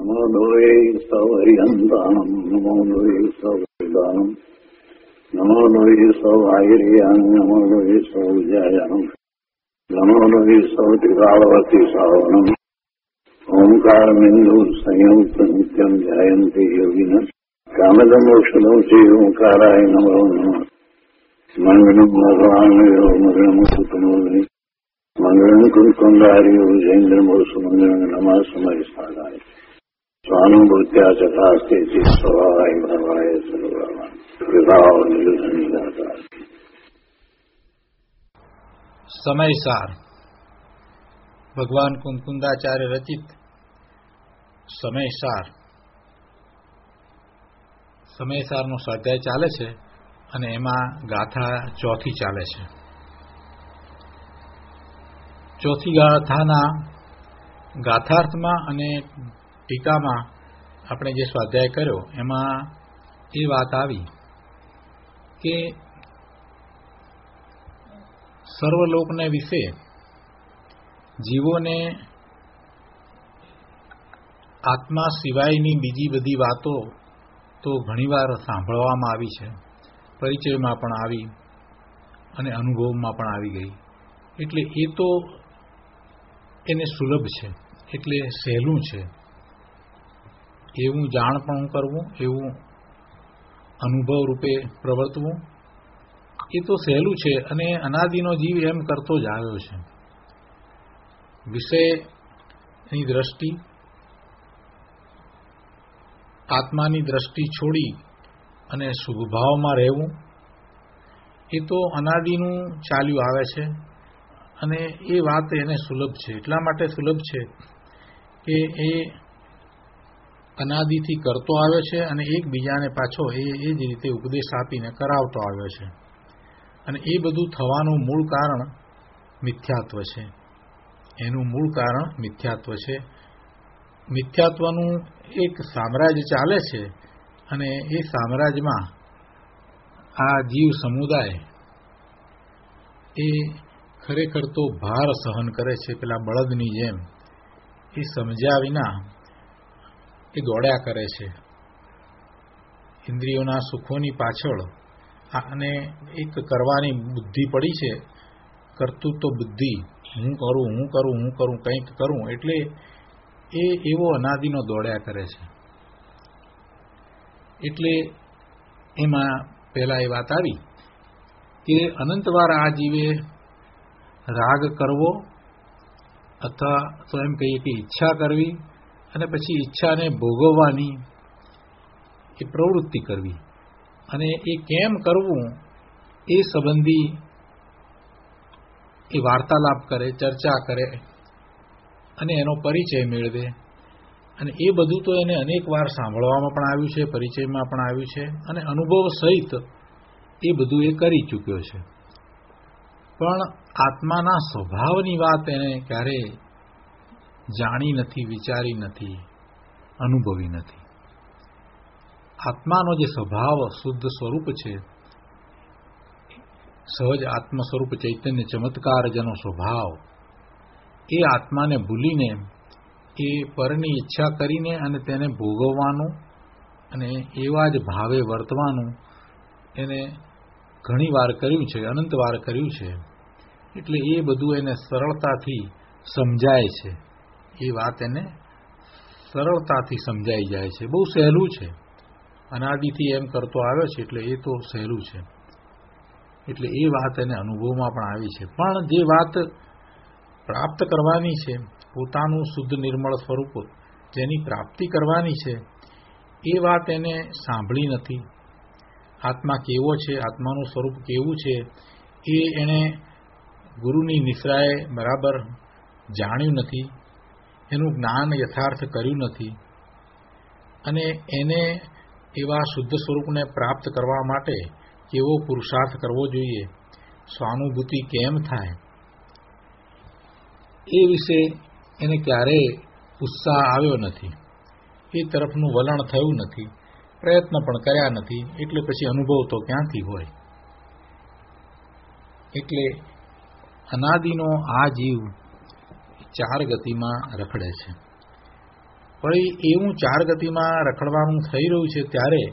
નમો લોહે સૌહરિહંતાણમ નમો લોહે સૌદાનમ નમો લોહે સૌહાયરિયાન નમો લોહે સૌજાયાનમ નમો લોહે સૌત્રિકાળવતી સાવનમ ઓંકારમિંદુ સંયુક્ત નિત્યમ ધ્યાયંતિ યોગિન કામદમોક્ષદમ શ્રી ઓંકારાય નમો નમઃ મંગલમ ભગવાનયો મંગલમ કુટુંબોની મંગલમ કુંકુંડાર્યો જૈન્દ્રમોસુ મંગલમ નમઃ સમયસ્થાનાય સ્વાનુભૂત્યા ચતાસ્તે સ્વભાવાય ભવાય સર્વભાવા વિભાવ નિરુધનિદાતા. સમયસાર ભગવાન કુંકુંદાચાર્ય રચિત સમયસારનો સ્વાધ્યાય ચાલે છે અને એમાં ગાથા ચોથી ચાલે છે. ચોથી ગાથાના ગાથાર્થમાં અને ટીકામાં આપણે જે સ્વાધ્યાય કર્યો એમાં એ વાત આવી કે સર્વલોકને વિશે જીવોને આત્મા સિવાયની બીજી બધી વાતો તો ઘણીવાર સાંભળવામાં આવી છે, પરિચયમાં પણ આવી અને અનુભવમાં પણ આવી ગઈ. એટલે એ તો એને સુલભ છે, એટલે સહેલું છે. એવું જાણપણું કરવું, એવું અનુભવ રૂપે પ્રવર્તવું એ તો સહેલું છે અને અનાદિનો જીવ એમ કરતો જ આવ્યો છે. વિષયની દ્રષ્ટિ, આત્માની દ્રષ્ટિ છોડી અને શુભભાવમાં રહેવું એ તો અનાદિનું ચાલ્યું આવે છે અને એ વાત એને સુલભ છે. એટલા માટે સુલભ છે કે એ અનાદિથી કરતો આવ્યો છે અને એકબીજાને પાછો એ જ રીતે ઉપદેશ આપીને કરાવતો આવ્યો છે. અને એ બધું થવાનું મૂળ કારણ મિથ્યાત્વ છે. એનું મૂળ કારણ મિથ્યાત્વ છે. મિથ્યાત્વનું એક સામ્રાજ્ય ચાલે છે અને એ સામ્રાજ્યમાં આ જીવ સમુદાય એ ખરેખર તો ભાર સહન કરે છે. પેલા બળદની જેમ એ સમજ્યા વિના એ દોડ્યા કરે છે ઇન્દ્રિયોના સુખોની પાછળ. અને એક કરવાની બુદ્ધિ પડી છે, કર્તૃત્વ બુદ્ધિ, હું કરું કંઈક કરું, એટલે એ એવો અનાદિનો દોડ્યા કરે છે. એટલે એમાં પહેલા એ વાત આવી કે અનંતવાર આ જીવે રાગ કરવો અથવા તો એમ કહીએ કે ઈચ્છા કરવી અને પછી ઈચ્છાને ભોગવવાની એ પ્રવૃત્તિ કરવી અને એ કેમ કરવું એ સંબંધી એ વાર્તાલાપ કરે, ચર્ચા કરે અને એનો પરિચય મેળવે. અને એ બધું તો એને અનેક વાર સાંભળવામાં પણ આવ્યું છે, પરિચયમાં પણ આવ્યું છે અને અનુભવ સહિત એ બધું એ કરી ચૂક્યો છે. પણ આત્માના સ્વભાવની વાત એને ક્યારેય જાણી નથી, વિચારી નથી, અનુભવી નથી. આત્માનો જે સ્વભાવ શુદ્ધ સ્વરૂપ છે, સહજ આત્મ સ્વરૂપ ચૈતન્ય ચમત્કાર જેનો સ્વભાવ, એ આત્માને ભૂલીને એ પરની ઈચ્છા કરીને અને તેને ભોગવવાનું અને એવા જ ભાવે વર્તવાનું એને ઘણી વાર કર્યું છે, અનંત વાર કર્યું છે. એટલે એ બધું એને સરળતાથી સમજાય છે. એ વાત એને સરળતાથી સમજાઈ જાય છે. બહુ સહેલું છે. અનાદિથી એમ કરતો આવ્યો છે એટલે એ તો સહેલું છે. એટલે એ વાત એને અનુભવમાં પણ આવી છે. પણ જે વાત પ્રાપ્ત કરવાની છે, પોતાનું શુદ્ધ નિર્મળ સ્વરૂપ જેની પ્રાપ્તિ કરવાની છે, એ વાત એને સાંભળી નથી. આત્મા કેવો છે, આત્માનું સ્વરૂપ કેવું છે, એ એણે ગુરુની નિશ્રાએ બરાબર જાણ્યું નથી, એનું જ્ઞાન યથાર્થ કર્યું નથી. અને એને એવા શુદ્ધ સ્વરૂપને પ્રાપ્ત કરવા માટે કેવો પુરુષાર્થ કરવો જોઈએ, સ્વાનુભૂતિ કેમ થાય, એ વિશે એને ક્યારેય ઉત્સાહ આવ્યો નથી, એ તરફનું વલણ થયું નથી, પ્રયત્ન પણ કર્યા નથી. એટલે પછી અનુભવ તો ક્યાંથી હોય. એટલે અનાદિનો આ જીવ ચાર ગતિમાં રખડે છે વળી એવું 4 ગતિમાં રખડવાનું થઈ રહ્યું છે ત્યારે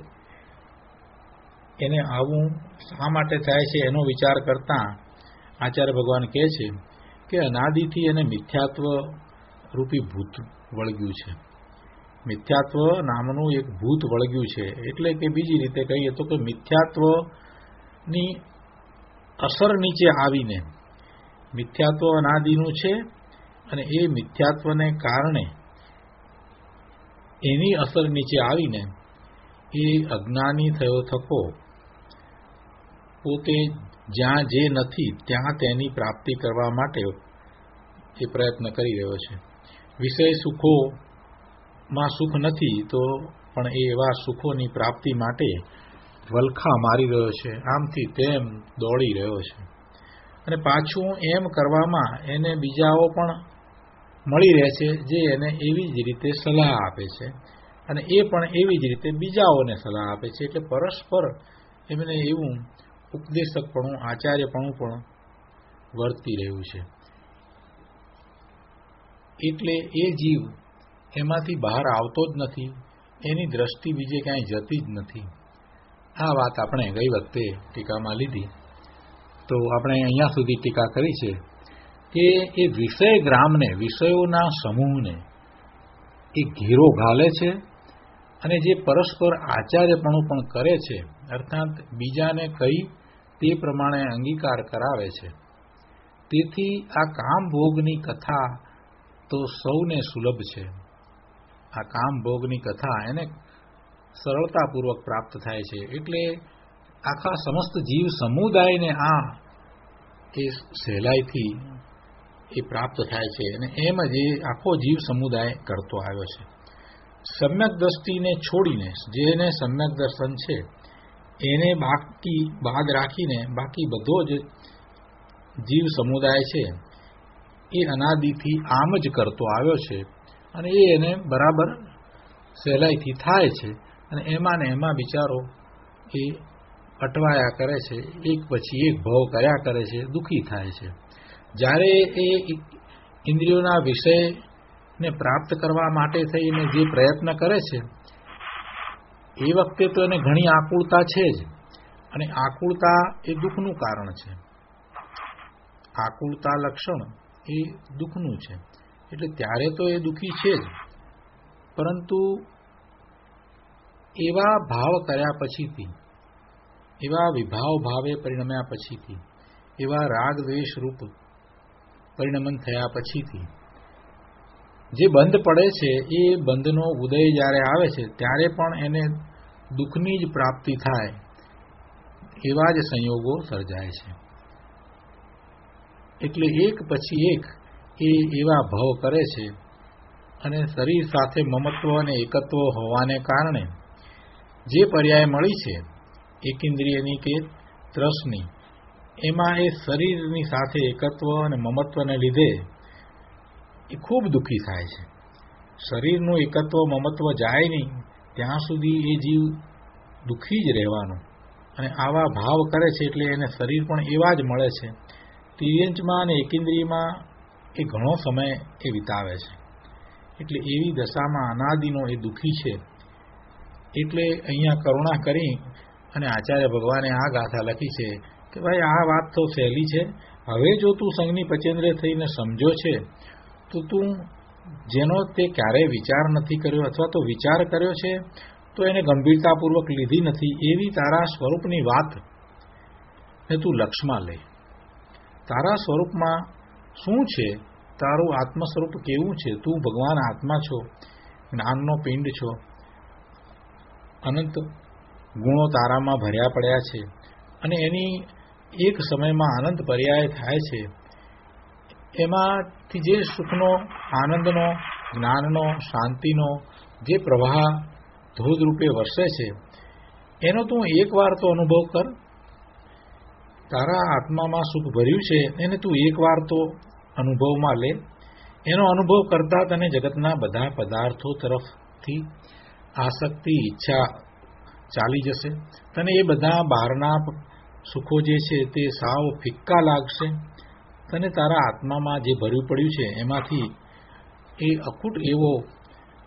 એને આવું શા માટે થાય છે એનો વિચાર કરતા આચાર્ય ભગવાન કહે છે કે અનાદિથી એને મિથ્યાત્વ રૂપી ભૂત વળગ્યું છે. મિથ્યાત્વ નામનું એક ભૂત વળગ્યું છે. એટલે કે બીજી રીતે કહીએ તો કે મિથ્યાત્વની અસર નીચે આવીને, મિથ્યાત્વ અનાદિનું છે અને એ મિથ્યાત્વને કારણે એની અસર નીચે આવીને એ અજ્ઞાની થયો થકો પોતે જ્યાં જે નથી ત્યાં તેની પ્રાપ્તિ કરવા માટે એ પ્રયત્ન કરી રહ્યો છે. વિષય સુખોમાં સુખ નથી તો પણ એ એવા સુખોની પ્રાપ્તિ માટે વલખા મારી રહ્યો છે, આમથી તેમ દોડી રહ્યો છે. અને પાછું એમ કરવામાં એને બીજાઓ પણ મળી રહે છે જે એને એવી જ રીતે સલાહ આપે છે અને એ પણ એવી જ રીતે બીજાઓને સલાહ આપે છે. એટલે પરસ્પર એમને એવું ઉપદેશકપણું, આચાર્યપણું પણ વર્તી રહ્યું છે. એટલે એ જીવ એમાંથી બહાર આવતો જ નથી, એની દ્રષ્ટિ બીજે ક્યાંય જતી જ નથી. આ વાત આપણે ગઈ વખતે ટીકામાં લીધી. તો આપણે અહીંયા સુધી ટીકા કરી છે કે એ વિષય ગ્રામને, વિષયોના સમૂહને એ ઘેરો ઘાલે છે અને જે પરસ્પર આચાર્યપણું પણ કરે છે, અર્થાત બીજાને કહી તે પ્રમાણે અંગીકાર કરાવે છે. તેથી આ કામભોગની કથા તો સૌને સુલભ છે. આ કામભોગની કથા એને સરળતાપૂર્વક પ્રાપ્ત થાય છે. એટલે આખા સમસ્ત જીવ સમુદાયને આ એ સહેલાઈથી એ પ્રાપ્ત થાય છે અને એમ જ એ આખો જીવ સમુદાય કરતો આવ્યો છે. સમ્યક દ્રષ્ટિને છોડીને, જેને સમ્યક દર્શન છે એને બાદ રાખીને બાકી બધો જ જીવ સમુદાય છે એ અનાદિથી આમ જ કરતો આવ્યો છે અને એ એને બરાબર સહેલાઈથી થાય છે. અને એમાં ને એમાં બિચારો એ અટવાયા કરે છે, એક પછી એક ભવ કર્યા કરે છે, દુઃખી થાય છે. જ્યારે એ ઇન્દ્રિયોના વિષયને પ્રાપ્ત કરવા માટે થઈને જે પ્રયત્ન કરે છે એ વખતે તો એને ઘણી આકુળતા છે જ, અને આકુળતા એ દુઃખનું કારણ છે. આકુળતા લક્ષણ એ દુઃખનું છે. એટલે ત્યારે તો એ દુઃખી છે જ, પરંતુ એવા ભાવ કર્યા પછીથી, એવા વિભાવ ભાવે પરિણમ્યા પછીથી, એવા રાગ દ્વેષ રૂપ પરિણમન થયા પછીથી જે બંધ પડે છે એ બંધનો ઉદય જ્યારે આવે છે ત્યારે પણ એને દુઃખની જ પ્રાપ્તિ થાય એવા જ સંયોગો સર્જાય છે. એટલે એક પછી એક એ એવા ભાવ કરે છે અને શરીર સાથે મમત્વ અને એકત્વ હોવાને કારણે જે પર્યાય મળી છે એકેન્દ્રિયની કે ત્રસની, એમાં એ શરીરની સાથે એકત્વ અને મમત્વને લીધે એ ખૂબ દુઃખી થાય છે. શરીરનું એકત્વ મમત્વ જાય નહીં ત્યાં સુધી એ જીવ દુઃખી જ રહેવાનું અને આવા ભાવ કરે છે. એટલે એને શરીર પણ એવા જ મળે છે. તિર્યંચમાં અને એકેન્દ્રિયમાં એ ઘણો સમય એ વિતાવે છે. એટલે એવી દશામાં અનાદિનો એ દુઃખી છે. એટલે અહીંયા કરુણા કરી અને આચાર્ય ભગવાને આ ગાથા લખી છે કે ભાઈ આ વાત તો સહેલી છે. હવે જો તું સંઘની પચેન્દ્રિય થઈને સમજો છે તો તું જેનો તે ક્યારેય વિચાર નથી કર્યો અથવા તો વિચાર કર્યો છે તો એને ગંભીરતાપૂર્વક લીધી નથી, એવી તારા સ્વરૂપની વાત ને તું લક્ષમાં લે. તારા સ્વરૂપમાં શું છે, તારું આત્મ સ્વરૂપ કેવું છે? તું ભગવાન આત્મા છો, જ્ઞાનનો પિંડ છો, અનંત ગુણો તારામાં ભર્યા પડ્યા છે અને એની એક સમયમાં અનંત પર્યાય થાય છે. એમાંથી જે સુખનો, આનંદનો, જ્ઞાનનો, શાંતિનો જે પ્રવાહ ધોધરૂપે વરસે છે એનો તું એકવાર તો અનુભવ કર. તારા આત્મામાં સુખ ભર્યું છે એને તું એકવાર તો અનુભવમાં લે. એનો અનુભવ કરતા તને જગતના બધા પદાર્થો તરફથી આસક્તિ, ઈચ્છા ચાલી જશે. તને એ બધા બહારના સુખો જે છે તે સાવ ફિક્કા લાગશે. તને તારા આત્મામાં જે ભર્યું પડ્યું છે એમાંથી એ અખૂટ એવો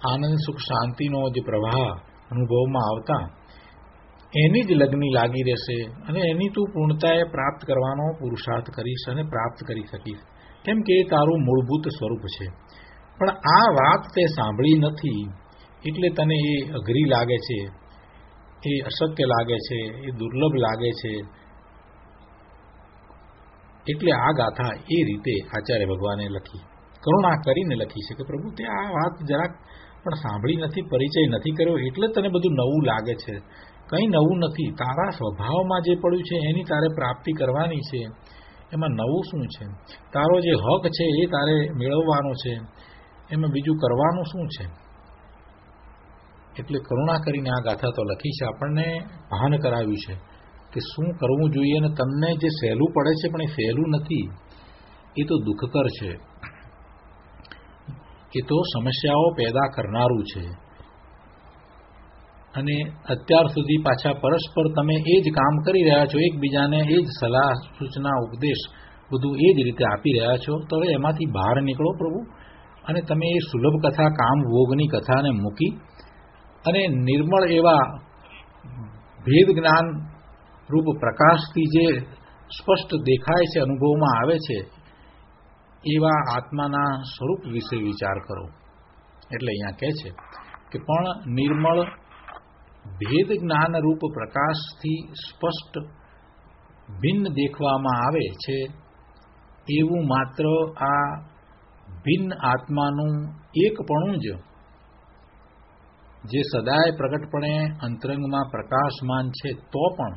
આનંદ સુખ શાંતિનો જે પ્રવાહ અનુભવમાં આવતા એની જ લગ્ની લાગી રહેશે અને એની તું પૂર્ણતાએ પ્રાપ્ત કરવાનો પુરુષાર્થ કરીશ અને પ્રાપ્ત કરી શકીશ, કેમ કે એ તારું મૂળભૂત સ્વરૂપ છે. પણ આ વાત તે સાંભળી નથી એટલે તને એ અઘરી લાગે છે, એ અશક્ય લાગે છે, એ દુર્લભ લાગે છે. એટલે આ ગાથા એ રીતે આચાર્ય ભગવાને લખી, કરુણા કરીને લખી છે કે પ્રભુ તે આ વાત જરાક પણ સાંભળી નથી, પરિચય નથી કર્યો એટલે તને બધું નવું લાગે છે. કંઈ નવું નથી, તારા સ્વભાવમાં જે પડ્યું છે એની તારે પ્રાપ્તિ કરવાની છે. એમાં નવું શું છે? તારો જે હક છે એ તારે મેળવવાનો છે, એમાં બીજું કરવાનું શું છે? એટલે કરુણા કરીને આ ગાથા તો લખી છે, આપણને ભાન કરાવ્યું છે કે શું કરવું જોઈએ. અને તમને જે સહેલું પડે છે પણ એ સહેલું નથી, એ તો દુઃખકર છે, એ તો સમસ્યાઓ પેદા કરનારું છે. અને અત્યાર સુધી પાછા પરસ્પર તમે એ જ કામ કરી રહ્યા છો, એકબીજાને એ જ સલાહ સૂચના ઉપદેશ બધું એ જ રીતે આપી રહ્યા છો. તો હવે એમાંથી બહાર નીકળો પ્રભુ, અને તમે એ સુલભ કથા કામ ભોગની કથાને મૂકી અને નિર્મળ એવા ભેદ જ્ઞાન રૂપ પ્રકાશથી જે સ્પષ્ટ દેખાય છે, અનુભવમાં આવે છે, એવા આત્માના સ્વરૂપ વિશે વિચાર કરો. એટલે અહીંયા કહે છે કે પણ નિર્મળ ભેદ જ્ઞાન રૂપ પ્રકાશથી સ્પષ્ટ ભિન્ન દેખવામાં આવે છે એવું માત્ર આ ભિન્ન આત્માનું એકપણું જ, જે સદાય પ્રગટપણે અંતરંગમાં પ્રકાશમાન છે, તો પણ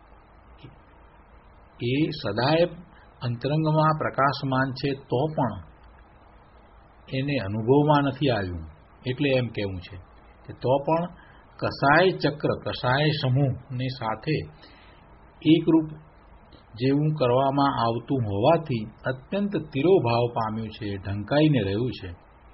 એ સદાય અંતરંગમાં પ્રકાશમાન છે તો પણ એને અનુભવમાં નથી આવ્યું. એટલે એમ કહેવું છે કે તો પણ કસાય ચક્ર, કસાય સમૂહની સાથે એકરૂપ જેવું કરવામાં આવતું હોવાથી અત્યંત તિરોભાવ પામ્યું છે, ઢંકાઈને રહ્યું છે.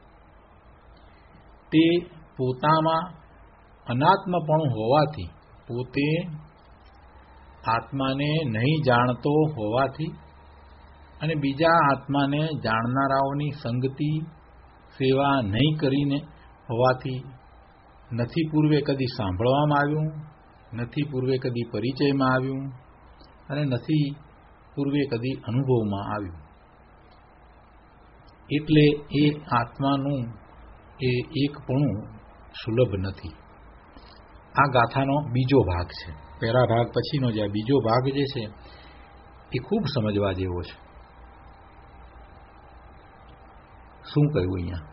તે પોતામાં અનાત્મપણું હોવાથી, પોતે આત્માને નહીં જાણતો હોવાથી અને બીજા આત્માને જાણનારાઓની સંગતિ સેવા નહીં કરીને હોવાથી, નથી પૂર્વે કદી સાંભળવામાં આવ્યું, નથી પૂર્વે કદી પરિચયમાં આવ્યું અને નથી પૂર્વે કદી અનુભવમાં આવ્યું. એટલે એ આત્માનું એ એકપણું સુલભ નથી. આ ગાથાનો બીજો ભાગ છે. પહેલા ભાગ પછીનો જે બીજો ભાગ જે છે એ ખૂબ સમજવા જેવો છે. શું કહ્યું અહીંયા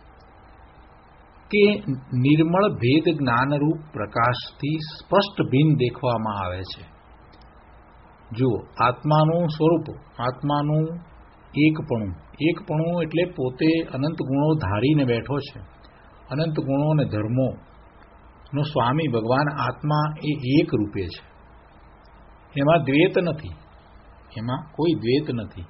કે નિર્મળ ભેદ જ્ઞાનરૂપ પ્રકાશથી સ્પષ્ટ ભિન્ન દેખવામાં આવે છે. જુઓ, આત્માનું સ્વરૂપ, આત્માનું એકપણું એટલે પોતે અનંત ગુણો ધારીને બેઠો છે, અનંત ગુણો અને ધર્મો નો સ્વામી ભગવાન આત્મા એ એક રૂપે છે. એમાં દ્વૈત નથી, એમાં કોઈ દ્વૈત નથી.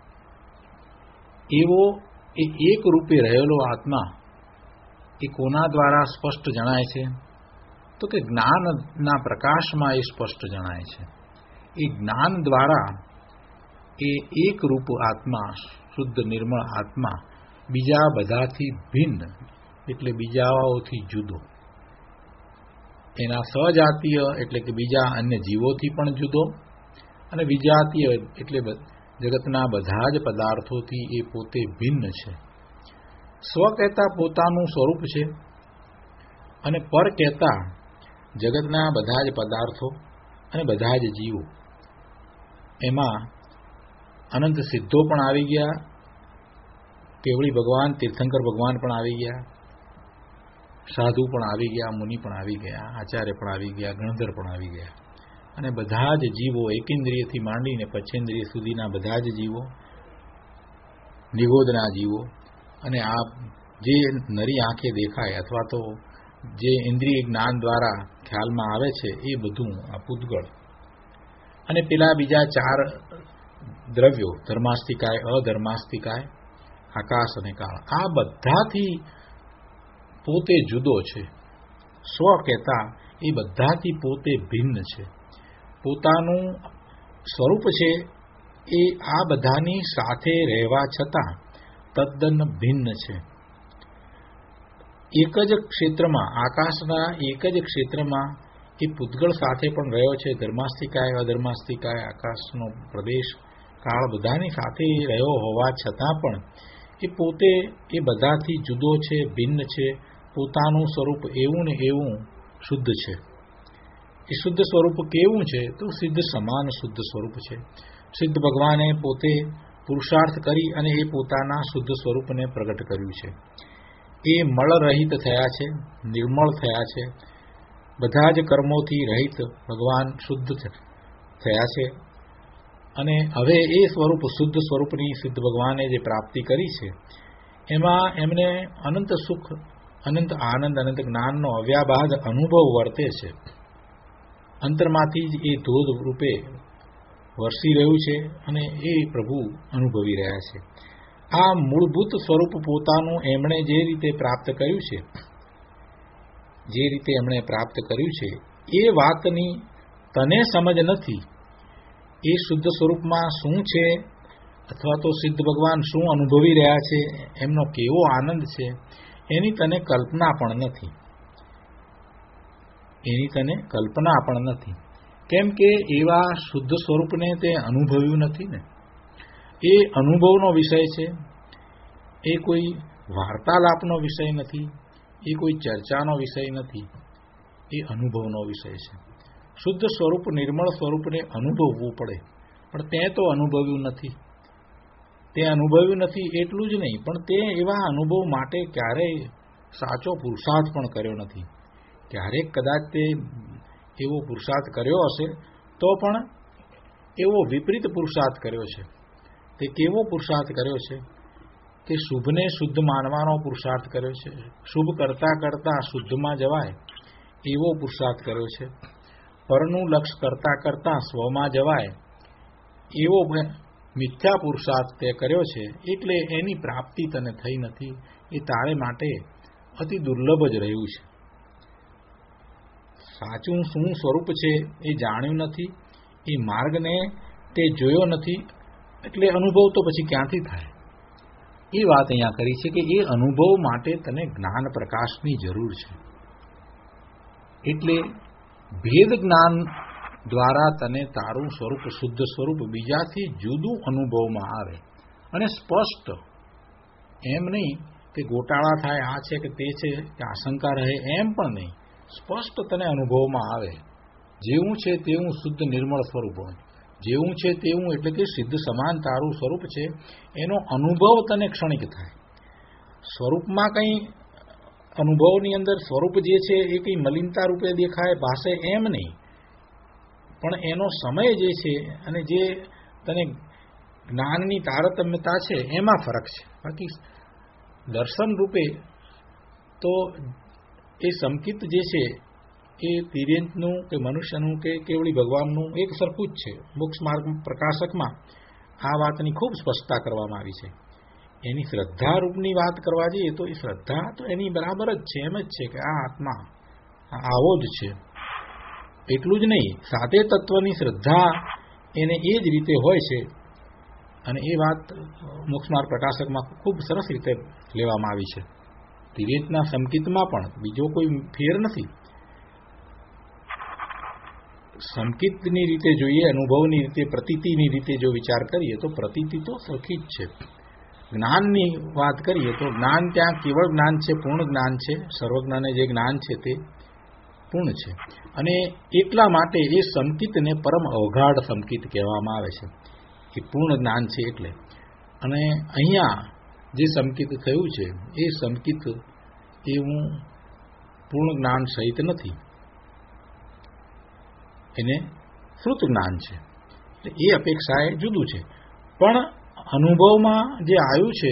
એવો એ એક રૂપે રહેલો આત્મા એ કોના દ્વારા સ્પષ્ટ જણાય છે? તો કે જ્ઞાનના પ્રકાશમાં એ સ્પષ્ટ જણાય છે. એ જ્ઞાન દ્વારા એ એક રૂપ આત્મા, શુદ્ધ નિર્મળ આત્મા બીજા બધાથી ભિન્ન, એટલે બીજાઓથી જુદો, એના સજાતીય એટલે કે બીજા અન્ય જીવોથી પણ જુદો, અને વિજાતીય એટલે જગતના બધા જ પદાર્થોથી એ પોતે ભિન્ન છે. સ્વ કહેતા પોતાનું સ્વરૂપ છે અને પર કહેતા જગતના બધા જ પદાર્થો અને બધા જ જીવો. એમાં અનંત સિદ્ધો પણ આવી ગયા, કેવળી ભગવાન, તીર્થંકર ભગવાન પણ આવી ગયા, સાધુ પણ આવી ગયા, મુનિ પણ આવી ગયા, આચાર્ય પણ આવી ગયા, ગણધર પણ આવી ગયા. અને બધા જ જીવો, એકેન્દ્રિયથી માંડીને પંચેન્દ્રિય સુધીના બધા જ જીવો, નિગોદના જીવો, અને આ જે નરી આંખે દેખાય અથવા તો જે ઇન્દ્રિય જ્ઞાન દ્વારા ખ્યાલમાં આવે છે એ બધું આ પૂતગળ, અને પેલા બીજા ચાર દ્રવ્યો, ધર્માસ્તિકાય, અધર્માસ્તિકાય, આકાશ અને કાળ, આ બધાથી પોતે જુદો છે. સ્વ કહેતા એ બધાથી પોતે ભિન્ન છે. પોતાનું સ્વરૂપ છે એ આ બધાની સાથે રહેવા છતાં તદ્દન ભિન્ન છે. એક જ ક્ષેત્રમાં, આકાશના એક જ ક્ષેત્રમાં એ પૂતગળ સાથે પણ રહ્યો છે. ધર્માસ્તિકાય, અધર્માસ્તિકાય, આકાશનો પ્રદેશ, કાળ બધાની સાથે રહ્યો હોવા છતાં પણ એ પોતે એ બધાથી જુદો છે, ભિન્ન છે. પોતાનું સ્વરૂપ એવું ને એવું શુદ્ધ છે. એ શુદ્ધ સ્વરૂપ કેવું છે? તો સિદ્ધ સમાન શુદ્ધ સ્વરૂપ છે. સિદ્ધ ભગવાને પોતે પુરુષાર્થ કરી અને એ પોતાના શુદ્ધ સ્વરૂપને પ્રગટ કર્યું છે. એ મળરહિત થયા છે, નિર્મળ થયા છે. બધા જ કર્મોથી રહિત ભગવાન શુદ્ધ થયા છે. અને હવે એ સ્વરૂપ, શુદ્ધ સ્વરૂપની સિદ્ધ ભગવાને જે પ્રાપ્તિ કરી છે એમાં એમને અનંત સુખ, અનંત આનંદ, અનંત જ્ઞાનનો અવ્યાબાદ અનુભવ વર્તે છે. અંતરમાંથી જ એ ધોધ રૂપે વરસી રહ્યું છે અને એ પ્રભુ અનુભવી રહ્યા છે. આ મૂળભૂત સ્વરૂપ પોતાનું એમણે જે રીતે પ્રાપ્ત કર્યું છે, એ વાતની તને સમજ નથી. એ શુદ્ધ સ્વરૂપમાં શું છે, અથવા તો સિદ્ધ ભગવાન શું અનુભવી રહ્યા છે, એમનો કેવો આનંદ છે, એની તને કલ્પના પણ નથી. કેમ કે એવા શુદ્ધ સ્વરૂપને તે અનુભવ્યું નથી ને. એ અનુભવનો વિષય છે. એ કોઈ વાર્તાલાપનો વિષય નથી. એ કોઈ ચર્ચાનો વિષય નથી. એ અનુભવનો વિષય છે. શુદ્ધ સ્વરૂપ, નિર્મળ સ્વરૂપને અનુભવવું પડે, પણ તે તો અનુભવ્યું નથી. તે અનુભવ્યું નથી એટલું જ નહીં, પણ તે એવા અનુભવ માટે ક્યારેય સાચો પુરુષાર્થ પણ કર્યો નથી. ક્યારેક કદાચ તે એવો પુરુષાર્થ કર્યો હશે તો પણ એવો વિપરીત પુરુષાર્થ કર્યો છે. તે કેવો પુરુષાર્થ કર્યો છે? કે શુભને શુદ્ધ માનવાનો પુરુષાર્થ કર્યો છે. શુભ કરતા કરતા શુદ્ધમાં જવાય એવો પુરુષાર્થ કર્યો છે. પરનું લક્ષ કરતા કરતા સ્વમાં જવાય એવો મિથ્યા પુરુષાર્થ તે કર્યો છે. એટલે એની પ્રાપ્તિ તને થઈ નથી. એ તારે માટે અતિ દુર્લભ જ રહ્યું છે. સાચું શું સ્વરૂપ છે એ જાણ્યું નથી. એ માર્ગને તે જોયો નથી. એટલે અનુભવ તો પછી ક્યાંથી થાય? એ વાત અહીંયા કરી છે કે એ અનુભવ માટે તને જ્ઞાન પ્રકાશની જરૂર છે. એટલે ભેદ જ્ઞાન દ્વારા તને તારું સ્વરૂપ, શુદ્ધ સ્વરૂપ બીજાથી જુદું અનુભવમાં આવે અને સ્પષ્ટ. એમ નહીં કે ગોટાળા થાય, આ છે કે તે છે, કે આશંકા રહે, એમ પણ નહીં. સ્પષ્ટ તને અનુભવમાં આવે. જેવું છે તેવું શુદ્ધ નિર્મળ સ્વરૂપ હોય. જેવું છે તેવું એટલે કે સિદ્ધ સમાન તારું સ્વરૂપ છે, એનો અનુભવ તને ક્ષણિક થાય. સ્વરૂપમાં કંઈ અનુભવની અંદર સ્વરૂપ જે છે એ કંઈ મલિનતા રૂપે દેખાય, ભાષે, એમ નહીં. પણ એનો સમય જે છે અને જે તને જ્ઞાનની તારતમ્યતા છે એમાં ફરક છે. બાકી દર્શન રૂપે તો એ સંકિત જે છે એ તિર્યંતનું કે મનુષ્યનું કે કેવળી ભગવાનનું એક સરખું જ છે. મોક્ષ માર્ગ પ્રકાશકમાં આ વાતની ખૂબ સ્પષ્ટતા કરવામાં આવી છે. એની શ્રદ્ધા રૂપની વાત કરવા જઈએ તો એ શ્રદ્ધા તો એની બરાબર જ છે. એમ જ છે કે આ આત્મા આવો જ છે. એટલું જ નહીં, સાતે તત્વની શ્રદ્ધા એને એ જ રીતે હોય છે. અને એ વાત મોક્ષ માર્ગ પ્રકાશકમાં ખૂબ સરસ રીતે લેવામાં આવી છે. તિર્યંતના સંકિતમાં પણ બીજો કોઈ ફેર નથી. સંકિતની રીતે જોઈએ, અનુભવની રીતે, પ્રતીતિની રીતે જો વિચાર કરીએ તો પ્રતીતિ તો સરખી જ છે. જ્ઞાનની વાત કરીએ તો જ્ઞાન ત્યાં કેવળ જ્ઞાન છે, પૂર્ણ જ્ઞાન છે. સર્વજ્ઞાને જે જ્ઞાન છે તે પૂર્ણ છે. અને એટલા માટે એ સંકિતને પરમ અવગાઢ સંકિત કહેવામાં આવે છે. એ પૂર્ણ જ્ઞાન છે એટલે. અને અહીંયા જે સંકિત થયું છે એ સંકિત એવું પૂર્ણ જ્ઞાન સહિત નથી. એને શ્રુત જ્ઞાન છે. એ અપેક્ષાએ જુદું છે. પણ અનુભવમાં જે આવ્યું છે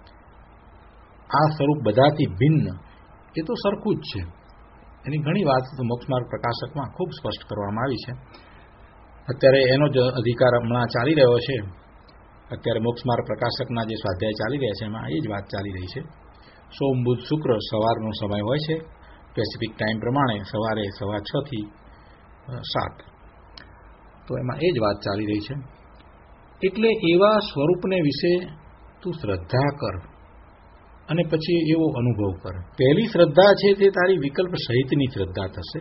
આ સ્વરૂપ બધાથી ભિન્ન, એ તો સરખું જ છે. એની ઘણી વાત મોક્ષ માર્ગ પ્રકાશકમાં ખૂબ સ્પષ્ટ કરવામાં આવી છે. અત્યારે એનો જ અધિકાર હમણાં ચાલી રહ્યો છે. અત્યારે મોક્ષ માર્ગ પ્રકાશકના જે સ્વાધ્યાય ચાલી રહ્યા છે એમાં એ જ વાત ચાલી રહી છે. સોમ, બુધ, શુક્ર સવારનો સમય હોય છે. પેસિફિક ટાઈમ પ્રમાણે સવારે 6:15 થી 7. તો એમાં એ જ વાત ચાલી રહી છે. એટલે એવા સ્વરૂપને વિશે તું શ્રદ્ધા કર. અને પછી એવો અનુભવ કરે. પહેલી શ્રદ્ધા છે તે તારી વિકલ્પ સહિતની શ્રદ્ધા થશે.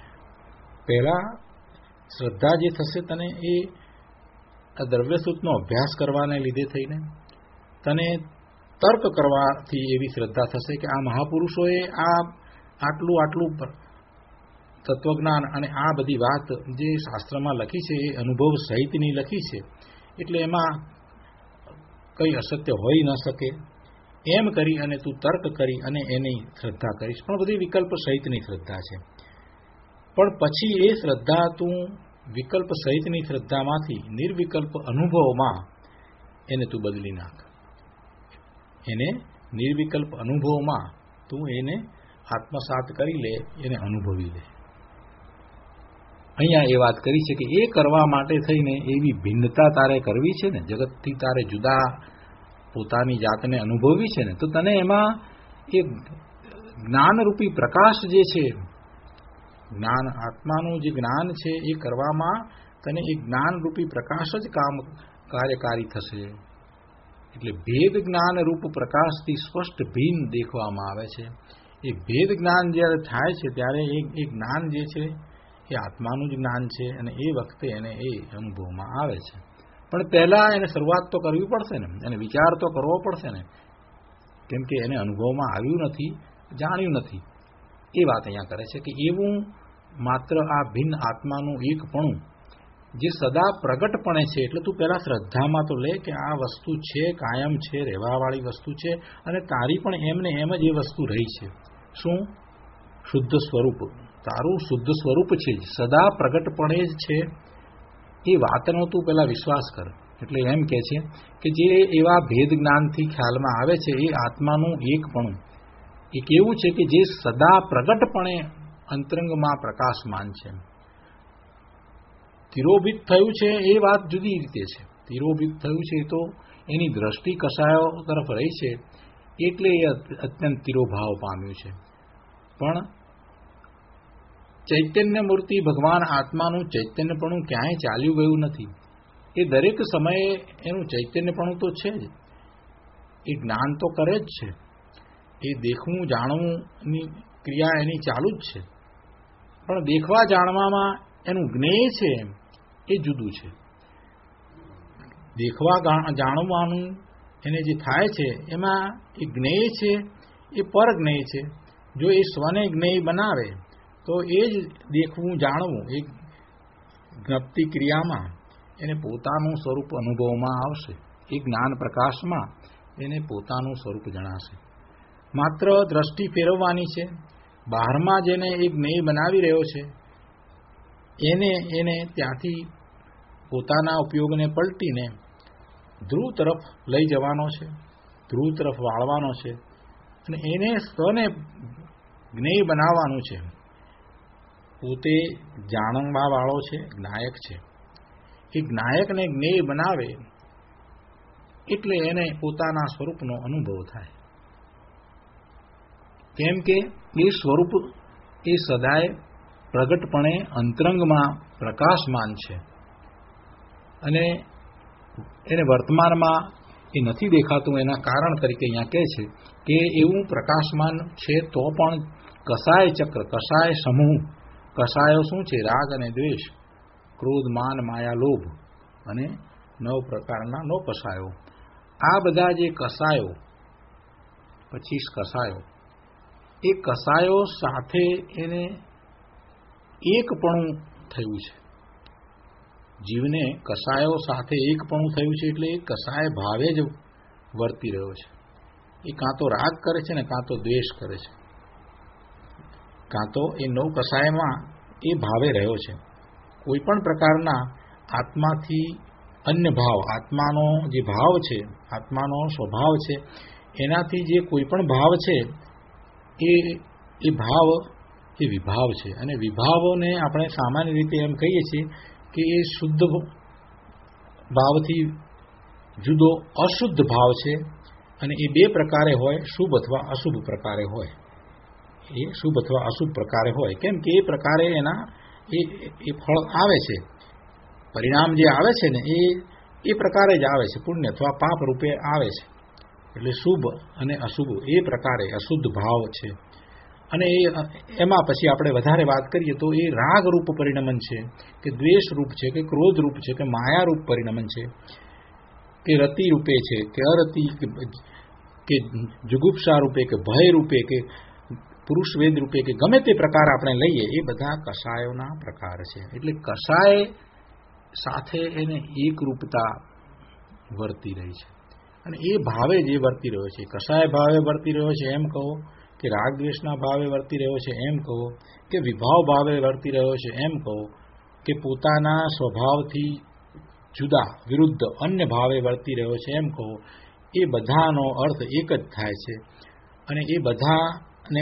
પહેલા શ્રદ્ધા જે થશે તને એ દ્રવ્યસૂત્રનો અભ્યાસ કરવાને લીધે થઈને તને તર્ક કરવાથી એવી શ્રદ્ધા થશે કે આ મહાપુરુષોએ આ આટલું તત્વજ્ઞાન અને આ બધી વાત જે શાસ્ત્રમાં લખી છે એ અનુભવ સહિતની લખી છે, એટલે એમાં કંઈ અસત્ય હોઈ ન શકે એમ કરી અને તું તર્ક કરી અને એની શ્રદ્ધા કરીશ. પણ બધી વિકલ્પ સહિતની શ્રદ્ધા છે. પણ પછી એ શ્રદ્ધા તું વિકલ્પ સહિતની શ્રદ્ધામાંથી નિર્વિકલ્પ અનુભવમાં એને તું બદલી નાખ. એને નિર્વિકલ્પ અનુભવમાં તું એને આત્મસાત કરી લે, એને અનુભવી લે. અહીંયા એ વાત કરી છે કે એ કરવા માટે થઈને એવી ભિન્નતા તારે કરવી છે ને, જગતથી તારે જુદા પોતાની જાતને અનુભવવી છે ને, તો તને એમાં એ જ્ઞાનરૂપી પ્રકાશ જે છે, જ્ઞાન આત્માનું જે જ્ઞાન છે એ કરવામાં તને એ જ્ઞાનરૂપી પ્રકાશ જ કાર્યકારી થશે. એટલે ભેદ જ્ઞાન રૂપ પ્રકાશથી સ્પષ્ટ ભિન્ન દેખવામાં આવે છે. એ ભેદ જ્ઞાન જ્યારે થાય છે ત્યારે એ જ્ઞાન જે છે એ આત્માનું જ જ્ઞાન છે અને એ વખતે એને એ અનુભવમાં આવે છે. પણ પહેલા એને શરૂઆત તો કરવી પડશે ને, એને વિચાર તો કરવો પડશે ને, કેમ કે એને અનુભવમાં આવ્યું નથી, જાણ્યું નથી. એ વાત અહીંયા કરે છે કે એવું માત્ર આ ભિન્ન આત્માનું એકપણું જે સદા પ્રગટપણે છે, એટલે તું પહેલા શ્રદ્ધામાં તો લે કે આ વસ્તુ છે, કાયમ છે, રહેવાવાળી વસ્તુ છે અને તારી પણ એમને એમ જ એ વસ્તુ રહી છે. શું? શુદ્ધ સ્વરૂપ. તારું શુદ્ધ સ્વરૂપ છે, સદા પ્રગટપણે જ છે. એ વાતનો તું પહેલા વિશ્વાસ કર. એટલે એમ કહે છે કે જે એવા ભેદ જ્ઞાનથી ખ્યાલમાં આવે છે એ આત્માનું એકપણું એ કેવું છે કે જે સદા પ્રગટપણે અંતરંગમાં પ્રકાશમાન છે. તિરોભિત થયું છે એ વાત જુદી રીતે છે. તિરોભિત થયું છે તો એની દ્રષ્ટિ કસાયો તરફ રહી છે, એટલે એ અત્યંત તિરોભાવ પામ્યું છે. પણ ચૈતન્ય મૂર્તિ ભગવાન આત્માનું ચૈતન્યપણું ક્યાંય ચાલ્યું ગયું નથી. એ દરેક સમયે એનું ચૈતન્યપણું તો છે જ, એ જ્ઞાન તો કરે જ છે, એ દેખવું જાણવુંની ક્રિયા એની ચાલુ જ છે. પણ દેખવા જાણવામાં એનું જ્ઞેય છે એ જુદું છે. દેખવા જાણવાનું એને જે થાય છે એમાં એ જ્ઞેય છે, એ પર જ્ઞેય છે. જો એ સ્વને જ્ઞેય બનાવે તો એ જ દેખવું જાણવું એ જ્ઞપ્તિ ક્રિયામાં એને પોતાનું સ્વરૂપ અનુભવમાં આવશે. એ જ્ઞાન પ્રકાશમાં એને પોતાનું સ્વરૂપ જણાશે. માત્ર દ્રષ્ટિ ફેરવવાની છે. બહારમાં જેને એ જ્ઞેય બનાવી રહ્યો છે એને ત્યાંથી પોતાના ઉપયોગને પલટીને ધ્રુવ તરફ લઈ જવાનો છે, ધ્રુવ તરફ વાળવાનો છે અને એને સ્વને જ્ઞેય બનાવવાનું છે. પોતે જાણવા વાળો છે, જ્ઞાયક છે. એ જ્ઞાયકને જ્ઞેય બનાવે એટલે એને પોતાના સ્વરૂપનો અનુભવ થાય. કેમ કે એ સ્વરૂપ એ સદાય પ્રગટપણે અંતરંગમાં પ્રકાશમાન છે અને એને વર્તમાનમાં એ નથી દેખાતું. એના કારણ તરીકે અહીંયા કહે છે કે એવું પ્રકાશમાન છે તો પણ કસાય ચક્ર, કસાય સમૂહ. કસાયો શું છે? રાગ અને દ્વેષ, ક્રોધ, માન, માયા, લોભ અને 9 પ્રકારના 9 કસાયો. આ બધા જે કસાયો, 25 કસાયો, એ કસાયો સાથે એને એકપણું થયું છે. જીવને કસાયો સાથે એકપણું થયું છે એટલે એ કસાય ભાવે જ વર્તી રહ્યો છે. એ કાં તો રાગ કરે છે ને કાં તો દ્વેષ કરે છે, કાં તો એ 9 કસાયમાં એ ભાવે રહ્યો છે. કોઈ પણ પ્રકારના આત્માથી અન્ય ભાવ, આત્માનો જે ભાવ છે, આત્માનો સ્વભાવ છે, એનાથી જે કોઈ પણ ભાવ છે એ ભાવ એ વિભાવ છે. અને વિભાવોને આપણે સામાન્ય રીતે એમ કહીએ છીએ કે એ શુદ્ધ ભાવથી જુદો અશુદ્ધ ભાવ છે અને એ 2 પ્રકારે હોય, શુભ અથવા અશુભ પ્રકારે હોય. એ શુભ અથવા અશુભ પ્રકારે હોય કેમ કે એ પ્રકારે એના એ ફળ આવે છે, પરિણામ જે આવે છે ને એ પ્રકારે જ આવે છે, પુણ્ય અથવા પાપ રૂપે આવે છે. એટલે શુભ અને અશુભ એ પ્રકારે અશુદ્ધ ભાવ છે. અને એમાં પછી આપણે વધારે વાત કરીએ તો એ રાગ રૂપ પરિણમન છે કે દ્વેષ રૂપ છે કે ક્રોધ રૂપ છે કે માયા રૂપ પરિણમન છે કે રતિ રૂપે છે કે અરતિ કે જુગુપ્સા રૂપે કે ભય રૂપે કે પુરુષવેદ રૂપે કે ગમે તે પ્રકાર આપણે લઈએ એ બધા કષાયોના પ્રકાર છે. એટલે કષાય સાથે એને એકરૂપતા વર્તી રહી છે અને એ ભાવે જે વર્તી રહ્યો છે, કષાય ભાવે વર્તી રહ્યો છે એમ કહો કે રાગ દ્વેષના ભાવે વર્તી રહ્યો છે એમ કહો કે વિભાવ ભાવે વર્તી રહ્યો છે એમ કહો કે પોતાના સ્વભાવથી જુદા વિરુદ્ધ અન્ય ભાવે વર્તી રહ્યો છે એમ કહો, એ બધાનો અર્થ એક જ થાય છે. અને એ બધાને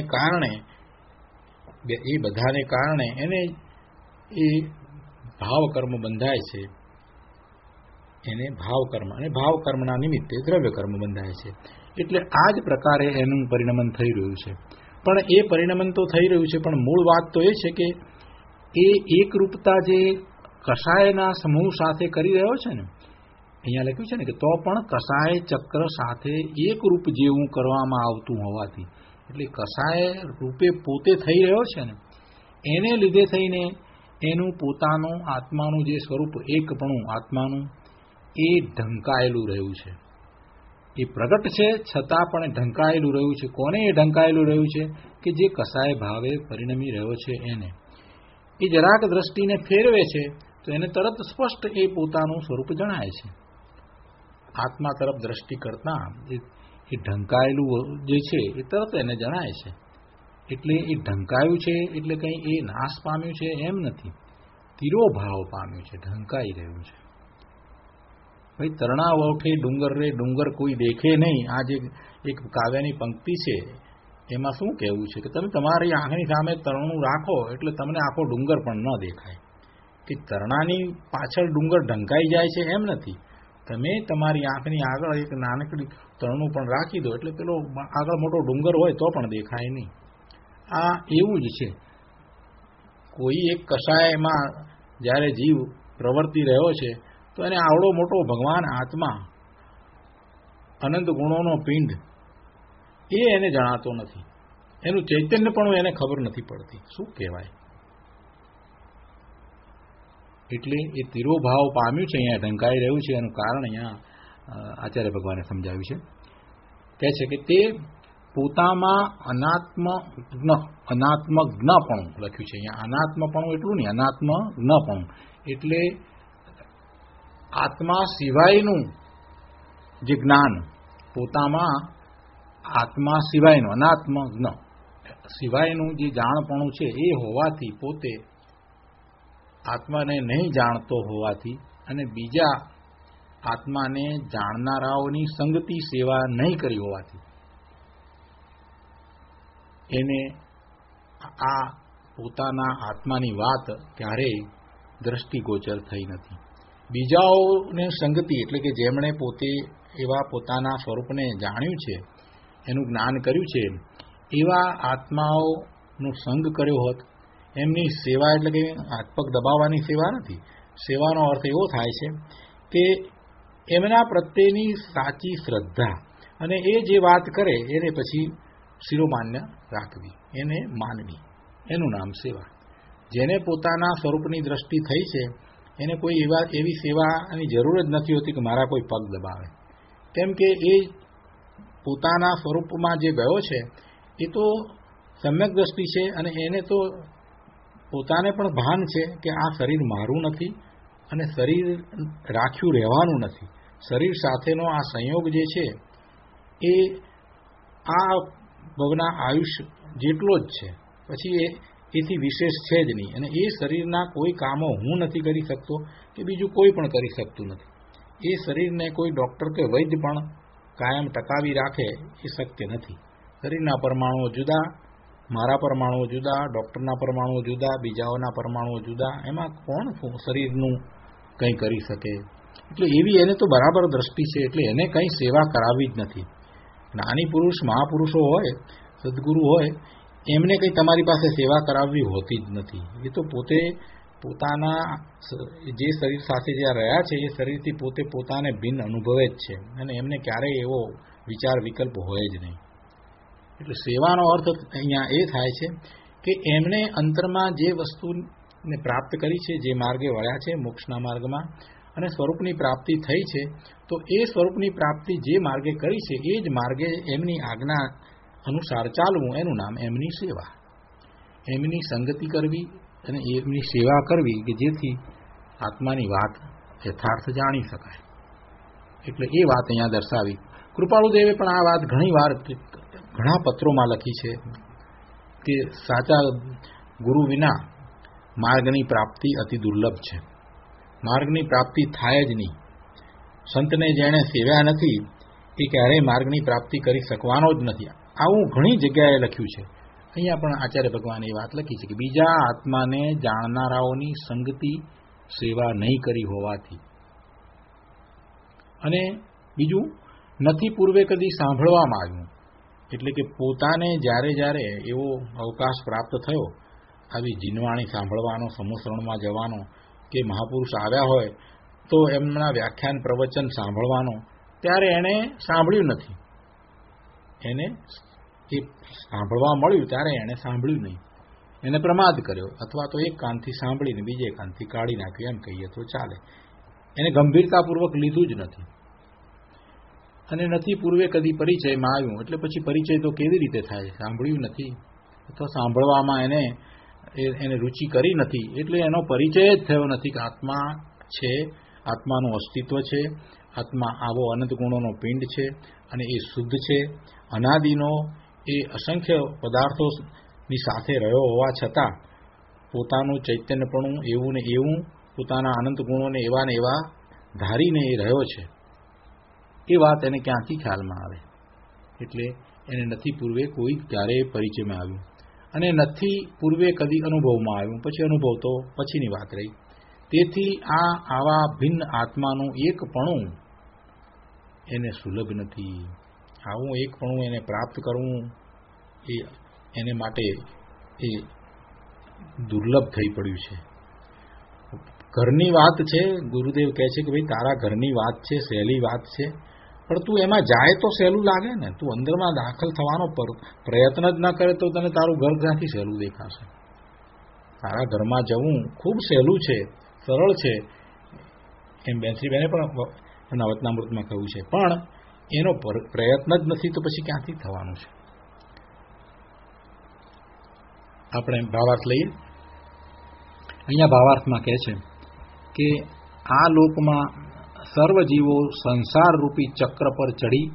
કારણે એને એ ભાવકર્મ બંધાય છે, એને ભાવકર્મ, અને ભાવકર્મના નિમિત્તે દ્રવ્યકર્મ બંધાય છે. એટલે આ જ પ્રકારે એનું પરિણમન થઈ રહ્યું છે. પણ એ પરિણમન તો થઈ રહ્યું છે, પણ મૂળ વાત તો એ છે કે એ એકરૂપતા જે કષાયના સમૂહ સાથે કરી રહ્યો છે ને, અહીંયા લખ્યું છે ને કે તો પણ કષાય ચક્ર સાથે એકરૂપ જેવું કરવામાં આવતું હોવાથી, એટલે કષાય રૂપે પોતે થઈ રહ્યો છે ને એને લીધે થઈને એનું પોતાનું આત્માનું જે સ્વરૂપ એકપણું આત્માનું એ ઢંકાયેલું રહ્યું છે. એ પ્રગટ છે છતાં પણ ઢંકાયેલું રહ્યું છે. કોને એ ઢંકાયેલું રહ્યું છે? કે જે કષાય ભાવે પરિણમી રહ્યો છે એને. એ જરાક દ્રષ્ટિને ફેરવે છે તો એને તરત સ્પષ્ટ એ પોતાનું સ્વરૂપ જણાય છે. આત્મા તરફ દ્રષ્ટિ કરતા એ ઢંકાયેલું જે છે એ તરત એને જણાય છે. એટલે એ ઢંકાયું છે એટલે કંઈ એ નાશ પામ્યું છે એમ નથી, તિરોભાવ પામ્યું છે, ઢંકાઈ રહ્યું છે. ભાઈ તરણા વોઠે ડુંગર રે ડુંગર કોઈ દેખે નહીં, આ જે એક કાવ્યની પંક્તિ છે એમાં શું કહેવું છે કે તમે તમારી આંખની સામે તરણું રાખો એટલે તમને આખો ડુંગર પણ ન દેખાય. કે તરણાની પાછળ ડુંગર ઢંકાઈ જાય છે એમ નથી, તમે તમારી આંખની આગળ એક નાનકડી તરણું પણ રાખી દો એટલે પેલો આગળ મોટો ડુંગર હોય તો પણ દેખાય નહીં. આ એવું જ છે. કોઈ એક કષાયમાં જ્યારે જીવ પ્રવર્તી રહ્યો છે તો એને આવડો મોટો ભગવાન આત્મા અનંત ગુણોનો પિંડ એ એને જણાતો નથી, એનું ચૈતન્ય પણ એને ખબર નથી પડતી. શું કહેવાય? એટલે એ તિરોભાવ પામ્યું છે, અહીંયા ઢંકાઈ રહ્યું છે. એનું કારણ અહીંયા આચાર્ય ભગવાને સમજાવ્યું છે. કહે છે કે તે પોતામાં અનાત્મ જ્ઞપણું લખ્યું છે અહીંયા. અનાત્મપણું એટલું નહીં, અનાત્મ જ્ઞપણું એટલે આત્મા સિવાયનું જે જ્ઞાન, પોતામાં આત્મા સિવાયનું અનાત્મ જ્ઞ સિવાયનું જે જાણપણું છે એ હોવાથી, પોતે આત્માને નહીં જાણતો હોવાથી અને બીજા આત્માને જાણનારાઓની સંગતિ સેવા નહીં કરી હોવાથી એને આ પોતાના આત્માની વાત ક્યારેય દ્રષ્ટિગોચર થઈ નથી. બીજાઓને સંગતિ એટલે કે જેમણે પોતે એવા પોતાના સ્વરૂપને જાણ્યું છે, એનું જ્ઞાન કર્યું છે, એવા આત્માઓનો સંગ કર્યો હોત. એમની સેવા એટલે કે હાથ પગ દબાવવાની સેવા નથી. સેવાનો અર્થ એવો થાય છે કે એમના પ્રત્યેની સાચી શ્રદ્ધા અને એ જે વાત કરે એને પછી શિરોમાન્ય રાખવી, એને માનવી, એનું નામ સેવા. જેને પોતાના સ્વરૂપની દ્રષ્ટિ થઈ છે એને કોઈ એવી સેવાની જરૂર જ નથી હોતી કે મારા કોઈ પગ દબાવે. કેમ કે એ પોતાના સ્વરૂપમાં જે ગયો છે એ તો સમ્યક દ્રષ્ટિ છે અને એને તો પોતાને પણ ભાન છે કે આ શરીર મારું નથી અને શરીર રાખ્યું રહેવાનું નથી. શરીર સાથેનો આ સંયોગ જે છે એ આ ભવના આયુષ્ય જેટલો જ છે, પછી એથી વિશેષ છે જ નહીં. અને એ શરીરના કોઈ કામો હું નથી કરી શકતો કે બીજું કોઈ પણ કરી શકતું નથી. એ શરીરને કોઈ ડૉક્ટર કે વૈદ્ય પણ કાયમ ટકાવી રાખે એ શક્ય નથી. શરીરના પરમાણુઓ જુદા, મારા પરમાણુઓ જુદા, ડૉક્ટરના પરમાણુઓ જુદા, બીજાઓના પરમાણુઓ જુદા, એમાં કોણ શરીરનું કંઈ કરી શકે? એટલે એવી એને તો બરાબર દ્રષ્ટિ છે, એટલે એને કંઈ સેવા કરાવવી જ નથી. જ્ઞાની પુરુષ, મહાપુરુષો હોય, સદગુરુ હોય, એમને કંઈ તમારી પાસે સેવા કરાવવી હોતી જ નથી. એ તો પોતે પોતાના જે શરીર સાથે જ્યાં રહ્યા છે એ શરીરથી પોતે પોતાને ભિન્ન અનુભવે જ છે અને એમને ક્યારેય એવો વિચાર વિકલ્પ હોય જ નહીં. એટલે સેવાનો અર્થ અહીંયા એ થાય છે કે એમણે અંતરમાં જે વસ્તુને પ્રાપ્ત કરી છે, જે માર્ગે વળ્યા છે મોક્ષના માર્ગમાં, અને સ્વરૂપની પ્રાપ્તિ થઈ છે, તો એ સ્વરૂપની પ્રાપ્તિ જે માર્ગે કરી છે એ જ માર્ગે એમની આજ્ઞા અનુસાર ચાલવું, એનું નામ એમની સેવા. એમની સંગતિ કરવી અને એમની સેવા કરવી કે જેથી આત્માની વાત યથાર્થ જાણી શકાય. એટલે એ વાત અહીંયા દર્શાવી. કૃપાળુદેવે પણ આ વાત ઘણીવાર ઘણા પત્રોમાં લખી છે કે સાચા ગુરુ વિના માર્ગની પ્રાપ્તિ અતિ દુર્લભ છે. માર્ગની પ્રાપ્તિ થાય જ નહીં. સંતને જેણે સેવ્યા નથી એ ક્યારેય માર્ગની પ્રાપ્તિ કરી શકવાનો જ નથી. આવું ઘણી જગ્યાએ લખ્યું છે. અહીંયા પણ આચાર્ય ભગવાને એ વાત લખી છે કે બીજા આત્માને જાણનારાઓની સંગતિ સેવા નહીં કરી હોવાથી, અને બીજું નથી પૂર્વે કદી સાંભળવામાં આવ્યું. એટલે કે પોતાને જ્યારે જ્યારે એવો અવકાશ પ્રાપ્ત થયો આવી જીનવાણી સાંભળવાનો, સમૂહશ્રવણમાં જવાનો, કે મહાપુરુષ આવ્યા હોય તો એમના વ્યાખ્યાન પ્રવચન સાંભળવાનો, ત્યારે એણે સાંભળ્યું નથી. એને એ સાંભળવા મળ્યું ત્યારે એણે સાંભળ્યું નહીં, એને પ્રમાદ કર્યો, અથવા તો એક કાનથી સાંભળીને બીજે કાનથી કાઢી નાખ્યું, એમ કહીએ તો ચાલે. એને ગંભીરતાપૂર્વક લીધું જ નથી. અને નથી પૂર્વે કદી પરિચયમાં આવ્યું, એટલે પછી પરિચય તો કેવી રીતે થાય? સાંભળ્યું નથી અથવા સાંભળવામાં એને રુચિ કરી નથી, એટલે એનો પરિચય જ થયો નથી કે આત્મા છે, આત્માનું અસ્તિત્વ છે, આત્મા આવો અનંત ગુણોનો પિંડ છે અને એ શુદ્ધ છે, અનાદિનો એ અસંખ્ય પદાર્થોની સાથે રહ્યો હોવા છતાં પોતાનું ચૈતન્યપણું એવું ને એવું, પોતાના અનંત ગુણોને એવા ને એવા ધારીને એ રહ્યો છે. એ વાત એને ક્યાંથી ખ્યાલમાં આવે? એટલે એને નથી પૂર્વે કોઈ ક્યારેય પરિચયમાં આવ્યું, અને નથી પૂર્વે કદી અનુભવમાં આવ્યું. પછી અનુભવ તો પછીની વાત રહી. તેથી આવા ભિન્ન આત્માનું એકપણું એને સુલભ નથી. આવું એકપણું એને પ્રાપ્ત કરવું એને માટે એ દુર્લભ થઈ પડ્યું છે. ઘરની વાત છે, ગુરુદેવ કહે છે કે ભાઈ તારા ઘરની વાત છે, સહેલી વાત છે, પણ તું એમાં જાય તો સહેલું લાગે ને. તું અંદરમાં દાખલ થવાનો પ્રયત્ન જ ના કરે તો તને તારું ઘર ક્યાંથી સહેલું દેખાશે? તારા ઘરમાં જવું ખૂબ સહેલું છે, સરળ છે, એમ બેનશ્રીબેને પણ વચનામૃતમાં કહ્યું છે, પણ એનો પ્રયત્ન જ નથી તો પછી ક્યાંથી થવાનું છે? આપણે ભાવાર્થ લઈએ. અહીંયા ભાવાર્થમાં કહે છે કે આ લોકમાં સર્વ જીવો સંસાર રૂપી ચક્ર પર ચડી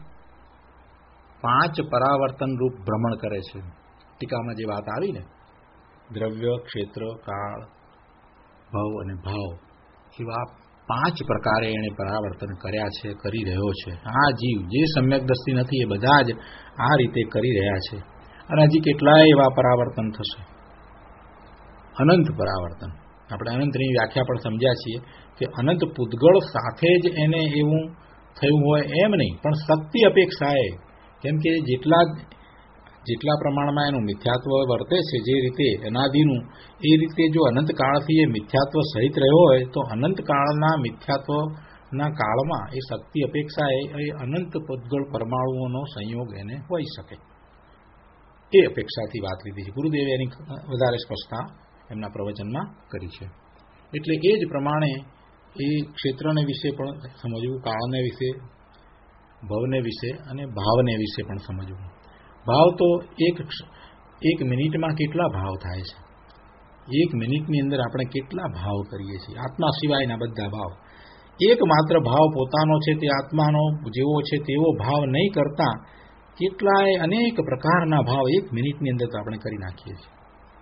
5 પરાવર્તન રૂપ ભ્રમણ કરે છે. ટીકામાં જે વાત આવી ને, દ્રવ્ય, ક્ષેત્ર, કાળ, ભવ અને ભાવ, એવા 5 પ્રકારે એને પરાવર્તન કર્યા છે, કરી રહ્યો છે. આ જીવ જે સમ્યક દ્રષ્ટિ નથી એ બધા જ આ રીતે કરી રહ્યા છે. અને હજી કેટલાય એવા પરાવર્તન થશે, અનંત પરાવર્તન. આપણે અનંતની વ્યાખ્યા પણ સમજ્યા છીએ કે અનંત પૂતગળ સાથે જ એને એવું થયું હોય એમ નહીં, પણ શક્તિ અપેક્ષાએ, કેમ કે જેટલા પ્રમાણમાં એનું મિથ્યાત્વ વર્તે છે, જે રીતે અનાદિનું, એ રીતે જો અનંતકાળથી એ મિથ્યાત્વ સહિત રહ્યો હોય તો અનંતકાળના મિથ્યાત્વના કાળમાં એ શક્તિ અપેક્ષાએ એ અનંત પૂતગળ પરમાણુઓનો સંયોગ એને હોઈ શકે, એ અપેક્ષાથી વાત લીધી છે. ગુરુદેવે એની વધારે સ્પષ્ટતા એમના પ્રવચનમાં કરી છે. એટલે એ જ પ્રમાણે એ ક્ષેત્રને વિશે પણ સમજવું, કાળને વિશે, ભવને વિશે અને ભાવને વિશે પણ સમજવું. ભાવ તો એક મિનિટમાં કેટલા ભાવ થાય છે? એક મિનિટની અંદર આપણે કેટલા ભાવ કરીએ છીએ? આત્મા સિવાયના બધા ભાવ. એકમાત્ર ભાવ પોતાનો છે, તે આત્માનો જેવો છે તેવો ભાવ નહીં કરતા કેટલાય અનેક પ્રકારના ભાવ એક મિનિટની અંદર તો આપણે કરી નાખીએ છીએ.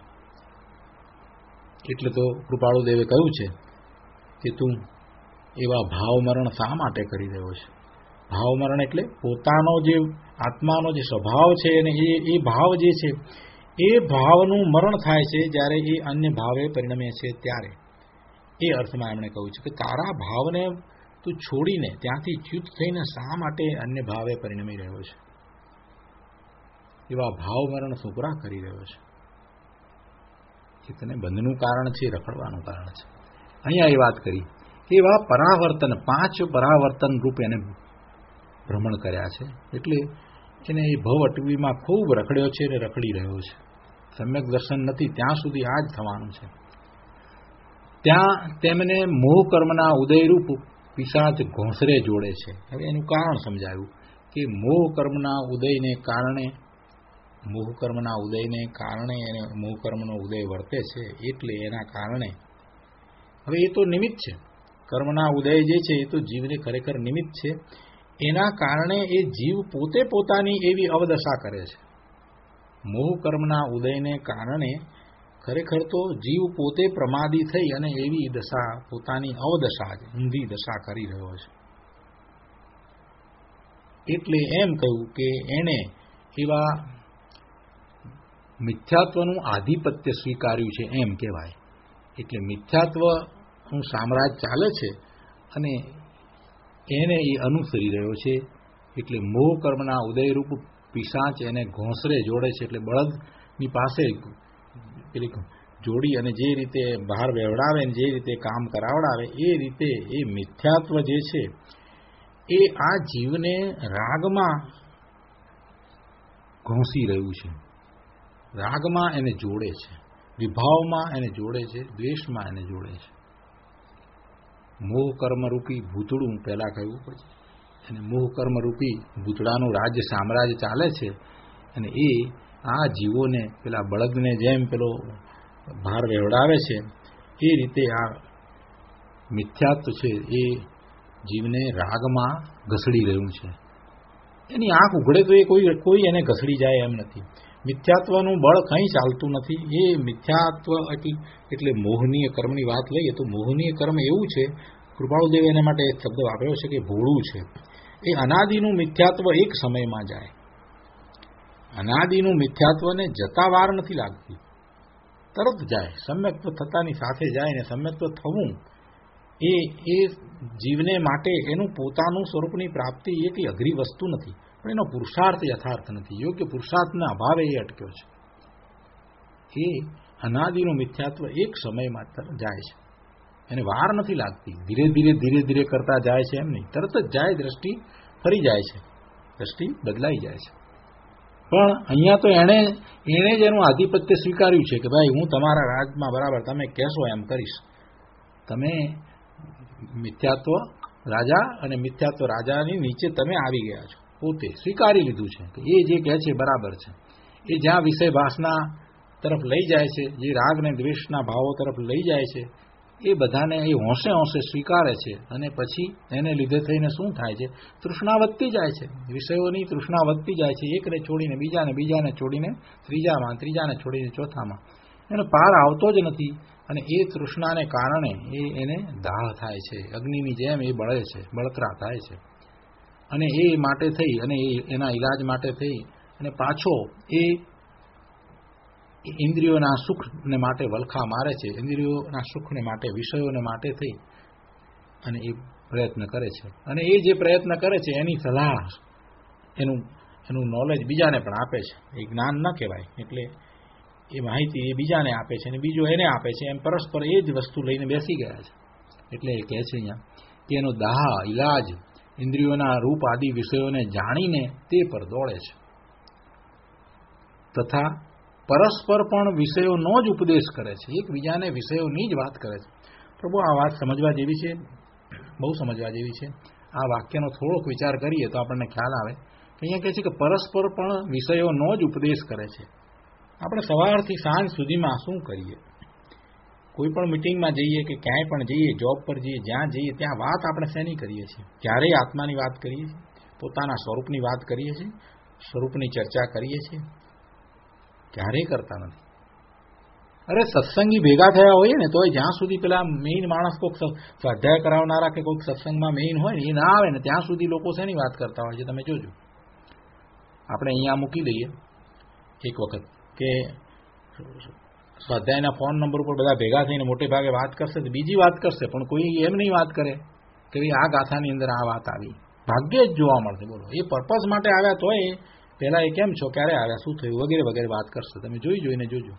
એટલે તો કૃપાળુદેવે કહ્યું છે કે તું એવા ભાવ મરણ શા માટે કરી રહ્યો છે? ભાવ મરણ એટલે પોતાનો જે આત્માનો જે સ્વભાવ છે અને એ ભાવ જે છે એ ભાવનું મરણ થાય છે જ્યારે એ અન્ય ભાવે પરિણમે છે ત્યારે. એ અર્થમાં એમણે કહ્યું છે કે તારા ભાવને તું છોડીને ત્યાંથી ચ્યુત થઈને શા માટે અન્ય ભાવે પરિણમી રહ્યો છે? એવા ભાવ મરણ સુકરા કરી રહ્યો છે. એ તને બંધનું કારણ છે, રખડવાનું કારણ છે. અહીંયા એ વાત કરી એવા પરાવર્તન, 5 પરાવર્તન રૂપ એને ભ્રમણ કર્યા છે. એટલે એને એ ભવ અટવીમાં ખૂબ રખડ્યો છે અને રખડી રહ્યો છે. સમ્યક દર્શન નથી ત્યાં સુધી આ જ થવાનું છે. ત્યાં તેમને મોહ કર્મના ઉદયરૂપ પિશાચ ઘોંસરે જોડે છે. હવે એનું કારણ સમજાયું કે મોહ કર્મના ઉદયને કારણે એને મોહ કર્મનો ઉદય વર્તે છે. એટલે એના કારણે હવે એ તો નિમિત્ત છે. કર્મના ઉદય જે છે એ તો જીવને ખરેખર નિમિત્ત છે. એના કારણે એ જીવ પોતે પોતાની એવી અવદશા કરે છે. મોહ કર્મના ઉદયને કારણે ખરેખર તો જીવ પોતે પ્રમાદી થઈ અને એવી દશા પોતાની અવદશા છે, ઊંધી દશા કરી રહ્યો છે. એટલે એમ કહ્યું કે એણે એવા મિથ્યાત્વનું આધિપત્ય સ્વીકાર્યું છે એમ કહેવાય. એટલે મિથ્યાત્વનું સામ્રાજ્ય ચાલે છે અને એને એ અનુસરી રહ્યો છે. એટલે મોહ કર્મના ઉદયરૂપ પિશાચ એને ઘોંસરે જોડે છે. એટલે બળદની પાસે પેલી જોડી અને જે રીતે બહાર વેવડાવે ને જે રીતે કામ કરાવડાવે એ રીતે એ મિથ્યાત્વ જે છે એ આ જીવને રાગમાં ઘોંસી રહ્યું છે. રાગમાં એને જોડે છે, વિભાવમાં એને જોડે છે, દ્વેષમાં એને જોડે છે. મોહ કર્મરૂપી ભૂતળું પહેલા કહ્યું, પછી અને મોહ કર્મરૂપી ભૂતળાનું રાજ્ય સામ્રાજ્ય ચાલે છે. અને એ આ જીવોને પેલા બળદને જેમ પેલો ભાર વેવડાવે છે એ રીતે આ મિથ્યાત્વ છે એ જીવને રાગમાં ઘસડી રહ્યું છે. એની આંખ ઉઘડે તો એ કોઈ એને ઘસડી જાય એમ નથી. મિથ્યાત્વનું બળ કંઈ ચાલતું નથી. એ મિથ્યાત્વ એટલે મોહનીય કર્મની વાત લઈએ તો મોહનીય કર્મ એવું છે, કૃપાળુદેવ એના માટે એક શબ્દ વાપર્યો છે કે ભોળું છે. એ અનાદિનું મિથ્યાત્વ એક સમયમાં જાય. અનાદિનું મિથ્યાત્વને જતા વાર નથી લાગતી, તરત જાય. સમ્યક્ત્વ થતાની સાથે જાય ને સમ્યક્ત્વ થવું એ જીવને માટે એનું પોતાનું સ્વરૂપની પ્રાપ્તિ એ કંઈ અઘરી વસ્તુ નથી, પણ એનો પુરુષાર્થ યથાર્થ નથી. યોગ્ય પુરુષાર્થના અભાવે એ અટક્યો છે. એ અનાદિનું મિથ્યાત્વ એક સમયમાં જાય છે, એને વાર નથી લાગતી. ધીરે ધીરે કરતા જાય છે એમ નહીં, તરત જ જાય. દ્રષ્ટિ ફરી જાય છે, દ્રષ્ટિ બદલાઈ જાય છે. પણ અહીંયા તો એણે જ એનું આધિપત્ય સ્વીકાર્યું છે કે ભાઈ હું તમારા રાજમાં બરાબર તમે કહેશો એમ કરીશ. તમે મિથ્યાત્વ રાજા અને મિથ્યાત્વ રાજાની નીચે તમે આવી ગયા છો. પોતે સ્વીકારી લીધું છે કે એ જે કહે છે બરાબર છે. એ જ્યાં વિષય વાસના તરફ લઈ જાય છે, જે રાગ ને દ્વેષના ભાવો તરફ લઈ જાય છે, એ બધાને એ હોંશે હોંશે સ્વીકારે છે. અને પછી એને લીધે થઈને શું થાય છે? તૃષ્ણા વધતી જાય છે. વિષયોની તૃષ્ણા વધતી જાય છે. એકને છોડીને બીજાને, બીજાને છોડીને ત્રીજામાં, ત્રીજાને છોડીને ચોથામાં. એનો પાર આવતો જ નથી. અને એ તૃષ્ણાને કારણે એને દાહ થાય છે. અગ્નિની જેમ એ બળે છે, બળતરા થાય છે. અને એ માટે થઈ અને એના ઈલાજ માટે થઈ અને પાછો એ ઇન્દ્રિયોના સુખને માટે વલખા મારે છે. ઇન્દ્રિયોના સુખને માટે, વિષયોને માટે થઈ અને એ પ્રયત્ન કરે છે. અને એ જે પ્રયત્ન કરે છે એની સલાહ, એનું નોલેજ બીજાને પણ આપે છે. એ જ્ઞાન ન કહેવાય. એટલે એ માહિતી એ બીજાને આપે છે અને બીજો એને આપે છે. એમ પરસ્પર એ જ વસ્તુ લઈને બેસી ગયા છે. એટલે એ કહે છે અહીંયા કે એનો દાહ, ઈલાજ ઇન્દ્રિયોના રૂપ આદિ વિષયોને જાણીને તે પર દોડે છે. તથા પરસ્પર પણ વિષયોનો જ ઉપદેશ કરે છે. એકબીજાને વિષયોની જ વાત કરે છે. પ્રભુ આ વાત સમજવા જેવી છે, બહુ સમજવા જેવી છે. આ વાક્યનો થોડોક વિચાર કરીએ તો આપણને ખ્યાલ આવે કે અહીંયા કહે છે કે પરસ્પર પણ વિષયોનો જ ઉપદેશ કરે છે. આપણે સવારથી સાંજ સુધીમાં શું કરીએ? કોઈ પણ મિટિંગમાં જઈએ કે ક્યાંય પણ જઈએ, જોબ પર જઈએ, જ્યાં જઈએ ત્યાં વાત આપણે શેની કરીએ છીએ? ક્યારેય આત્માની વાત કરીએ છીએ? પોતાના સ્વરૂપની વાત કરીએ છીએ? સ્વરૂપની ચર્ચા કરીએ છીએ? ક્યારેય કરતા નથી. અરે સત્સંગી ભેગા થયા હોઈએ ને તોય જ્યાં સુધી પેલા મેઇન માણસ કોઈક સ્વાધ્યાય કરાવનારા કે કોઈક સત્સંગમાં મેઇન હોય ને એ ના આવે ને ત્યાં સુધી લોકો શેની વાત કરતા હોય છે તમે જોજો. આપણે અહીંયા મૂકી દઈએ એક વખત કે સ્વાધ્યાયના ફોન નંબર ઉપર બધા ભેગા થઈને મોટે ભાગે વાત કરશે તો બીજી વાત કરશે, પણ કોઈ એમ નહીં વાત કરે કે ભાઈ આ ગાથાની અંદર આ વાત આવી. ભાગ્યે જ જોવા મળશે. બોલો, એ પર્પઝ માટે આવ્યા તોય પહેલા એ કેમ છો, ક્યારે આવ્યા, શું થયું વગેરે વગેરે વાત કરશે. તમે જોઈને જોજો.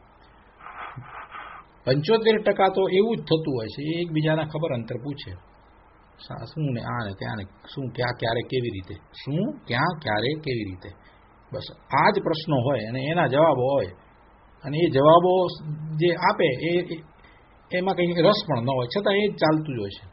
75% તો એવું જ થતું હોય છે. એ એકબીજાના ખબર અંતર પૂછે શું ને આ ને ત્યાં ને શું ક્યાં ક્યારે કેવી રીતે, શું ક્યાં ક્યારે કેવી રીતે, બસ આ જ પ્રશ્નો હોય અને એના જવાબો હોય. અને એ જવાબો જે આપે એમાં કંઈક રસ પણ ન હોય, છતાં એ જ ચાલતું જ હોય છે.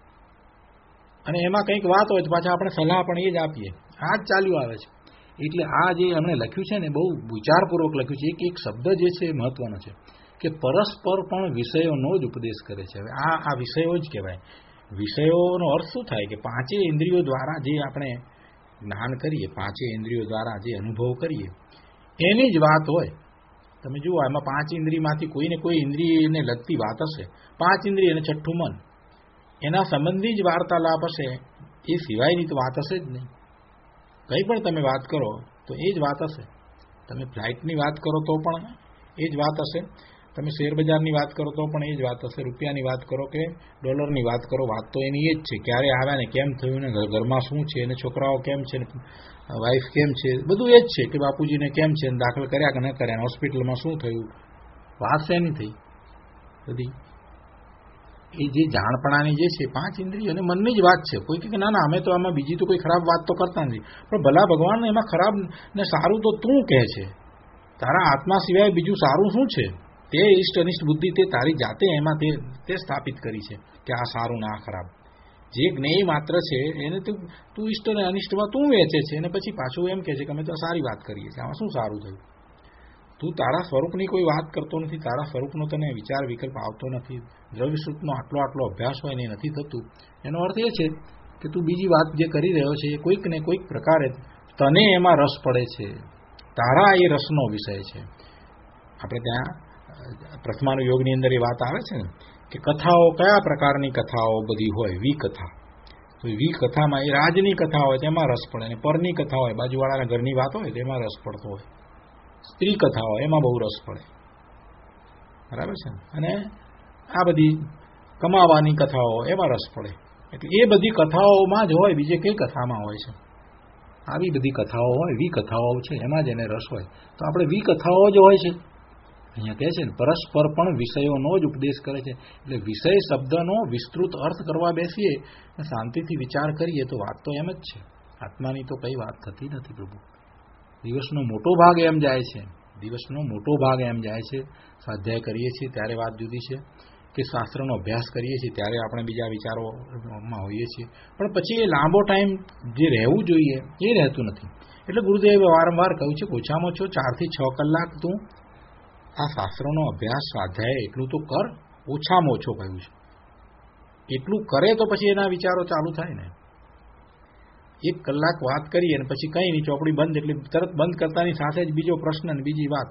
અને એમાં કંઈક વાત હોય તો પાછા આપણે સલાહ પણ એ જ આપીએ. આ જ ચાલ્યું આવે છે. એટલે આ જે એમણે લખ્યું છે ને બહુ વિચારપૂર્વક લખ્યું છે. એક શબ્દ જે છે એ મહત્વનો છે કે પરસ્પર પણ વિષયોનો જ ઉપદેશ કરે છે. હવે આ વિષયો જ કહેવાય. વિષયોનો અર્થ શું થાય કે પાંચે ઇન્દ્રિયો દ્વારા જે આપણે જ્ઞાન કરીએ, પાંચે ઇન્દ્રિયો દ્વારા જે અનુભવ કરીએ એની જ વાત હોય. તમે જુઓ એમાં પાંચ ઇન્દ્રિયમાંથી કોઈને કોઈ ઇન્દ્રિયને લગતી વાત હશે. પાંચ ઇન્દ્રિય અને છઠ્ઠું મન, એના સંબંધી જ વાર્તાલાપ હશે. એ સિવાયની તો વાત હશે જ નહીં. કંઈ પણ તમે વાત કરો તો એ જ વાત હશે. તમે ફ્લાઇટની વાત કરો તો પણ એ જ વાત હશે. તમે શેરબજારની વાત કરો તો પણ એ જ વાત હશે. રૂપિયાની વાત કરો કે ડોલરની વાત કરો, વાત તો એની એ જ છે. ક્યારે આવ્યા ને કેમ થયું ને ઘરમાં શું છે અને છોકરાઓ કેમ છે ને વાઈફ કેમ છે, બધું એ જ છે કે બાપુજીને કેમ છે, દાખલ કર્યા કે ન કર્યા, હોસ્પિટલમાં શું થયું. વાત શેની થઈ બધી? એ જે જાણપણાની જે છે પાંચ ઇન્દ્રિય અને મનની જ વાત છે. કોઈ કે ના ના અમે તો આમાં બીજી તો કોઈ ખરાબ વાત તો કરતા નથી. પણ ભલા ભગવાન એમાં ખરાબ ને સારું તો તું કહે છે. તારા આત્મા સિવાય બીજું સારું શું છે? તે ઇષ્ટ અનિષ્ટ બુદ્ધિ તે તારી જાતે એમાં તે સ્થાપિત કરી છે કે આ સારું ને આ ખરાબ. જે જ્ઞેય માત્ર છે એને તું ઇષ્ટ અને અનિષ્ટમાં તું વેચે છે અને પછી પાછું એમ કહે છે કે અમે તો સારી વાત કરીએ છીએ. આમાં શું સારું થયું? તું તારા સ્વરૂપની કોઈ વાત કરતો નથી. તારા સ્વરૂપનો તને વિચાર વિકલ્પ આવતો નથી. દ્રવ્ય સુખનો આટલો અભ્યાસ હોય ને નથી થતું. એનો અર્થ એ છે કે તું બીજી વાત જે કરી રહ્યો છે એ કોઈક ને કોઈક પ્રકારે તને એમાં રસ પડે છે. તારા એ રસનો વિષય છે. આપણે ત્યાં પ્રથમાનું યોગની અંદર એ વાત આવે છે ને કે કથાઓ કયા પ્રકારની કથાઓ બધી હોય. વિકથા, તો વિકથામાં એ રાજની કથા હોય તેમાં રસ પડે, અને પરની કથા હોય બાજુવાળાના ઘરની વાત હોય તેમાં રસ પડતો હોય. સ્ત્રી કથા હોય એમાં બહુ રસ પડે. બરાબર છે. અને આ બધી કમાવાની કથાઓ એમાં રસ પડે. એટલે એ બધી કથાઓમાં જ હોય, બીજે કઈ કથામાં હોય છે? આવી બધી કથાઓ હોય, વિકથાઓ છે એમાં જ એને રસ હોય. તો આપણે વિકથાઓ જ હોય છે. અહીંયા કહે છે ને પરસ્પર પણ વિષયોનો જ ઉપદેશ કરે છે. એટલે વિષય શબ્દનો વિસ્તૃત અર્થ કરવા બેસીએ અને શાંતિથી વિચાર કરીએ તો વાત તો એમ જ છે. આત્માની તો કઈ વાત થતી નથી પ્રભુ. દિવસનો મોટો ભાગ એમ જાય છે. દિવસનો મોટો ભાગ એમ જાય છે. સ્વાધ્યાય કરીએ છીએ ત્યારે વાત જુદી છે, કે શાસ્ત્રનો અભ્યાસ કરીએ છીએ ત્યારે આપણે બીજા વિચારોમાં હોઈએ છીએ. પણ પછી એ લાંબો ટાઈમ જે રહેવું જોઈએ એ રહેતું નથી. એટલે ગુરુદેવે વારંવાર કહ્યું છે કે ઓછામાં ઓછો 4 થી 6 કલાક તું આ શાસ્ત્રોનો અભ્યાસ સ્વાધ્યાય એટલું તો કર. ઓછામાં ઓછો કહ્યું છે. એટલું કરે તો પછી એના વિચારો ચાલુ થાય ને. 1 કલાક વાત કરીએ અને પછી કંઈ નહીં, ચોપડી બંધ, એટલે તરત બંધ કરતાની સાથે જ બીજો પ્રશ્ન અને બીજી વાત.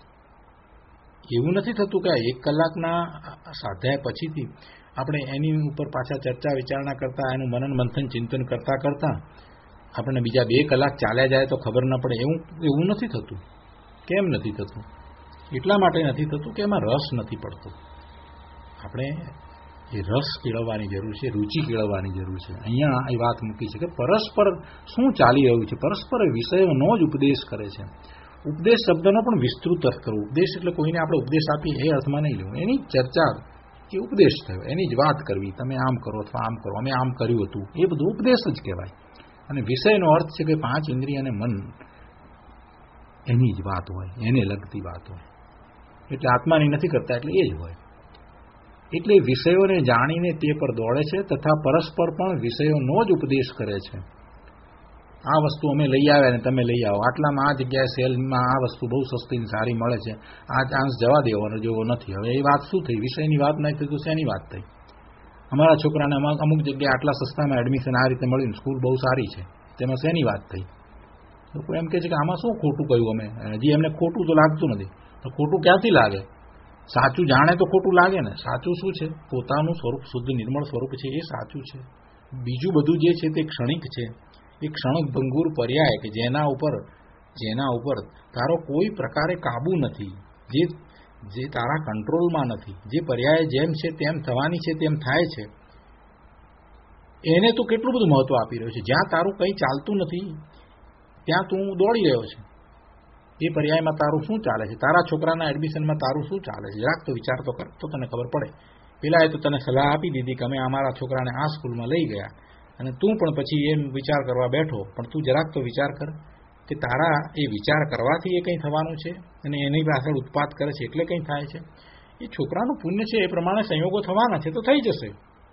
એવું નથી થતું કે 1 કલાકના સ્વાધ્યાય પછીથી આપણે એની ઉપર પાછા ચર્ચા વિચારણા કરતા, એનું મનન મંથન ચિંતન કરતા કરતા આપણને બીજા 2 કલાક ચાલ્યા જાય તો ખબર ન પડે. એવું નથી થતું. કેમ નથી થતું? એટલા માટે નથી થતું કે એમાં રસ નથી પડતો. આપણે એ રસ કેળવવાની જરૂર છે, રુચિ કેળવવાની જરૂર છે. અહીંયા એ વાત મૂકી છે કે પરસ્પર શું ચાલી રહ્યું છે. પરસ્પર વિષયોનો જ ઉપદેશ કરે છે. ઉપદેશ શબ્દનો પણ વિસ્તૃત અર્થ કરવો. ઉપદેશ એટલે કોઈને આપણે ઉપદેશ આપીએ એ અર્થમાં નહીં લેવું. એની ચર્ચા કે ઉપદેશ થયો એની જ વાત કરવી. તમે આમ કરો અથવા આમ કરો, અમે આમ કર્યું હતું, એ બધું ઉપદેશ જ કહેવાય. અને વિષયનો અર્થ છે કે 5 ઇન્દ્રિય અને મન એની જ વાત હોય, એને લગતી વાત હોય. એટલે આત્માની નથી કરતા, એટલે એ જ હોય. એટલે વિષયોને જાણીને તે પર દોડે છે તથા પરસ્પર પણ વિષયોનો જ ઉપદેશ કરે છે. આ વસ્તુ અમે લઈ આવ્યા ને તમે લઈ આવો, આટલામાં આ જગ્યાએ સેલમાં આ વસ્તુ બહુ સસ્તી ને સારી મળે છે, આ ચાન્સ જવા દેવાનો જેવો નથી. હવે એ વાત શું થઈ? વિષયની વાત નહીં થઈ તો શેની વાત થઈ? અમારા છોકરાને અમુક જગ્યાએ આટલા સસ્તામાં એડમિશન આ રીતે મળ્યું, સ્કૂલ બહુ સારી છે, તેમાં શેની વાત થઈ? લોકો એમ કહે છે કે આમાં શું ખોટું કહ્યું અમે? હજી એમને ખોટું તો લાગતું નથી. તો ખોટું ક્યાંથી લાગે? સાચું જાણે તો ખોટું લાગે ને. સાચું શું છે? પોતાનું સ્વરૂપ, શુદ્ધ નિર્મળ સ્વરૂપ છે, એ સાચું છે. બીજું બધું જે છે તે ક્ષણિક છે. એ ક્ષણિક ભંગુર પર્યાય કે જેના ઉપર તારો કોઈ પ્રકારે કાબુ નથી, જે તારા કંટ્રોલમાં નથી, જે પર્યાય જેમ છે તેમ થવાની છે તેમ થાય છે, એને તો કેટલું બધું મહત્વ આપી રહ્યો છે. જ્યાં તારું કંઈ ચાલતું નથી ત્યાં તું દોડી રહ્યો છે. એ પર્યાયમાં તારું શું ચાલે છે? તારા છોકરાના એડમિશનમાં તારું શું ચાલે છે? જરાક તો વિચાર તો કર, તો તને ખબર પડે પેલાએ તો તને સલાહ આપી દીધી કે અમે અમારા છોકરાને આ સ્કૂલમાં લઈ ગયા, અને તું પણ પછી એમ વિચાર કરવા બેઠો. પણ તું જરાક તો વિચાર કર કે તારા એ વિચાર કરવાથી એ કંઈ થવાનું છે, અને એની પાછળ ઉત્પાદ કરે છે એટલે કંઈ થાય છે. એ છોકરાનું પુણ્ય છે, એ પ્રમાણે સંયોગો થવાના છે તો થઈ જશે.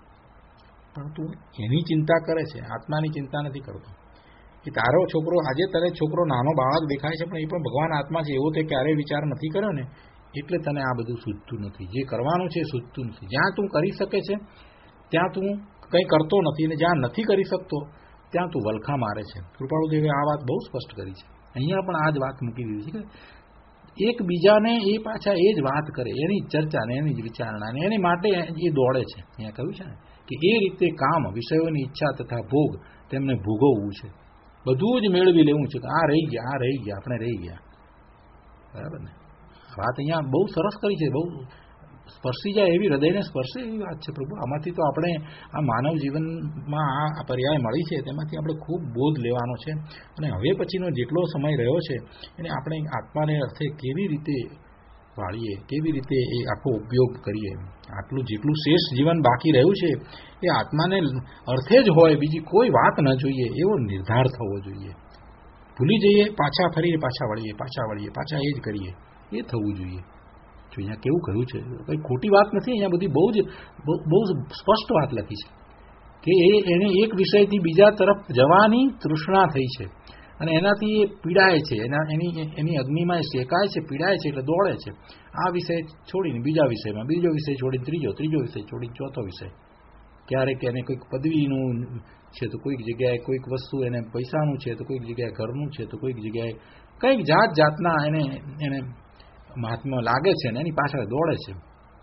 પણ તું એની ચિંતા કરે છે, આત્માની ચિંતા નથી કરતો. કે તારો છોકરો, આજે તને છોકરો નાનો બાળક દેખાય છે, પણ એ પણ ભગવાન આત્મા છે, એવો તે ક્યારેય વિચાર નથી કર્યો ને, એટલે તને આ બધું સૂઝતું નથી. જે કરવાનું છે એ સૂઝતું નથી. જ્યાં તું કરી શકે છે ત્યાં તું કંઈ કરતો નથી, અને જ્યાં નથી કરી શકતો ત્યાં તું વલખા મારે છે. કૃપાળુદેવે આ વાત બહુ સ્પષ્ટ કરી છે. અહીંયા પણ આ જ વાત મૂકી દીધી છે કે એકબીજાને એ પાછા એ જ વાત કરે, એની ચર્ચા ને એની જ વિચારણા ને એની માટે એ દોડે છે. અહીંયા કહ્યું છે ને કે એ રીતે કામ, વિષયોની ઈચ્છા તથા ભોગ તેમને ભોગવવું છે, બધું જ મેળવી લેવું છે. કે આ રહી ગયા, આ રહી ગયા, આપણે રહી ગયા. બરાબર ને? વાત અહીંયા બહુ સરસ કરી છે, બહુ સ્પર્શી જાય એવી, હૃદયને સ્પર્શે એવી વાત છે પ્રભુ. આમાંથી તો આપણે આ માનવ જીવનમાં આ પર્યાય મળી છે, તેમાંથી આપણે ખૂબ બોધ લેવાનો છે. અને હવે પછીનો જેટલો સમય રહ્યો છે એને આપણે આત્માને અર્થે કેવી રીતે વાળીએ, કેવી રીતે એ આખો ઉપયોગ કરીએ. આટલું જેટલું શેષ જીવન બાકી રહ્યું છે એ આત્માને અર્થે જ હોય, બીજી કોઈ વાત ન જોઈએ એવો નિર્ધાર થવો જોઈએ. ભૂલી જઈએ, પાછા ફરીએ, પાછા વળીએ, પાછા એ જ કરીએ, એ થવું જોઈએ. જો અહીંયા કેવું કહ્યું છે, કંઈ ખોટી વાત નથી. અહીંયા બધી બહુ સ્પષ્ટ વાત લખી છે કે એને એક વિષયથી બીજા તરફ જવાની તૃષ્ણા થઈ છે, અને એનાથી એ પીડાય છે, એની અગ્નિમાં એ શેકાય છે, પીડાય છે, એટલે દોડે છે. આ વિષય છોડીને બીજા વિષયમાં, બીજો વિષય છોડીને ત્રીજો વિષય છોડીને ચોથો વિષય. ક્યારેક એને કોઈક પદવીનું છે તો કોઈક જગ્યાએ કોઈક વસ્તુ, એને પૈસાનું છે તો કોઈક જગ્યાએ ઘરનું છે તો કોઈક જગ્યાએ કંઈક જાતના એને મહાત્મા લાગે છે ને એની પાછળ દોડે છે.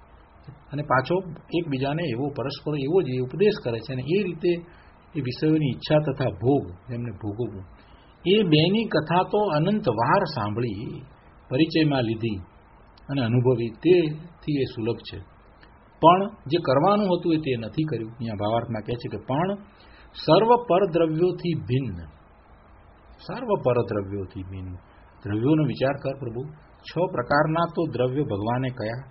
અને પાછો એકબીજાને એવો પરસ્પર એવો જ ઉપદેશ કરે છે, અને એ રીતે એ વિષયોની ઈચ્છા તથા ભોગ એમને ભોગવવું. એ બેની કથા તો અનંત વાર સાંભળી, પરિચયમાં લીધી અને અનુભવી, તેથી એ સુલભ છે. પણ જે કરવાનું હતું એ તે નથી કર્યું. અહીંયા ભાવાર્થમાં કહે છે કે પણ સર્વ પરદ્રવ્યોથી ભિન્ન, સર્વ પરદ્રવ્યોથી ભિન્ન. દ્રવ્યોનો વિચાર કર પ્રભુ. 6 પ્રકારના તો દ્રવ્યો ભગવાને કયા?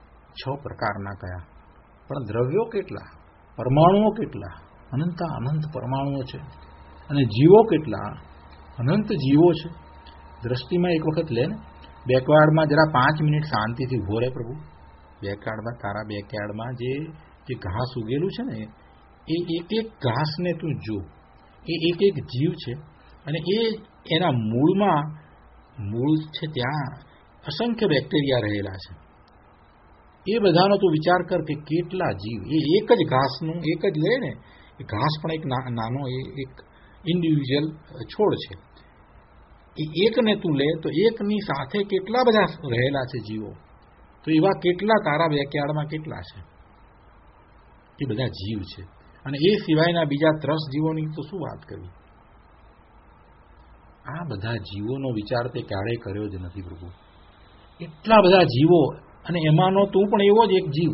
6 પ્રકારના કયા? પણ દ્રવ્યો કેટલા, પરમાણુઓ કેટલા? અનંત પરમાણુઓ છે. અને જીવો કેટલા? અનંત જીવો છે. દ્રષ્ટિમાં એક વખત લે ને, બેકયાર્ડમાં જરા 5 મિનિટ શાંતિથી ઉભો રહે પ્રભુ. બેકયાર્ડમાં, તારા બેકયાર્ડમાં જે ઘાસ ઉગેલું છે ને, એ એક એક ઘાસને તું જો. એ એક એક જીવ છે, અને એના મૂળ છે, ત્યાં અસંખ્ય બેક્ટેરિયા રહેલા છે. એ બધાનો તું વિચાર કર કે કેટલા જીવ. એ એક જ ઘાસનું, એક જ લે ને, એ ઘાસ પણ એક નાનો એક ઇન્ડિવિજ્યુઅલ છોડ છે. એ એકને તું લે તો એકની સાથે કેટલા બધા રહેલા છે જીવો. તો એવા કેટલા તારા બેકયાર્ડમાં કેટલા છે? એ બધા જીવ છે. અને એ સિવાયના બીજા 30 જીવોની તો શું વાત કરવી. આ બધા જીવોનો વિચાર તે ક્યારેય કર્યો જ નથી પ્રભુ. એટલા બધા જીવો, અને એમાંનો તું પણ એવો જ એક જીવ.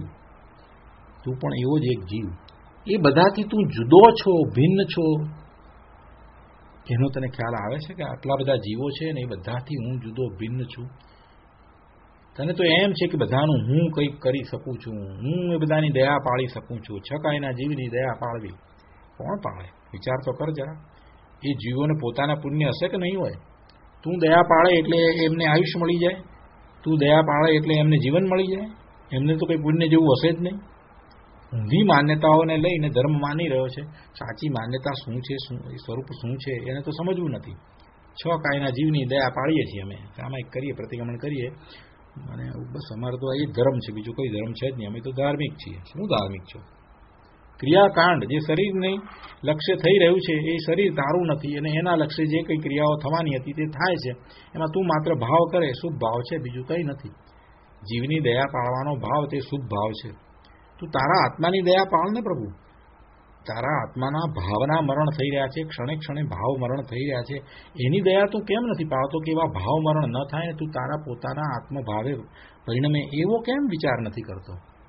એ બધાથી તું જુદો છો, ભિન્ન છો. એનો તને ખ્યાલ આવે છે કે આટલા બધા જીવો છે ને એ બધાથી હું જુદો ભિન્ન છું? તને તો એમ છે કે બધાનું હું કંઈક કરી શકું છું, હું એ બધાની દયા પાળી શકું છું. 6 કાયના જીવની દયા પાળવી કોણ પાળે? વિચાર તો કર જરા. એ જીવોને પોતાના પુણ્ય હશે કે નહીં હોય? તું દયા પાળે એટલે એમને આયુષ્ય મળી જાય? તું દયા પાળે એટલે એમને જીવન મળી જાય? એમને તો કંઈ પુણ્ય જેવું હશે જ નહીં. ઊંધી માન્યતાઓને લઈને ધર્મ માની રહ્યો છે. સાચી માન્યતા શું છે, સ્વરૂપ શું છે, એને તો સમજવું નથી. 6 કાયના જીવની દયા પાળીએ છીએ અમે, સામાયિક કરીએ, પ્રતિક્રમણ કરીએ, અને બસ અમારે તો એ ધર્મ છે, બીજો કોઈ ધર્મ છે જ નહીં. અમે તો ધાર્મિક છીએ. શું ધાર્મિક છો? ક્રિયાકાંડ જે શરીરને લક્ષ્ય થઈ રહ્યું છે એ શરીર તારું નથી, અને એના લક્ષ્ય જે કંઈ ક્રિયાઓ થવાની હતી તે થાય છે. એમાં તું માત્ર ભાવ કરે, શુભ ભાવ છે, બીજું કંઈ નથી. જીવની દયા પાળવાનો ભાવ તે શુભ ભાવ છે. તું તારા આત્માની દયા પાળ ને પ્રભુ. તારા આત્માના ભાવના મરણ થઈ રહ્યા છે, ક્ષણે ક્ષણે ભાવ મરણ થઈ રહ્યા છે. એની દયા તું કેમ નથી પાળતો કે એવા ભાવ મરણ ન થાય? ને તું તારા પોતાના આત્મભાવે પરિણમે એવો કેમ વિચાર નથી કરતો?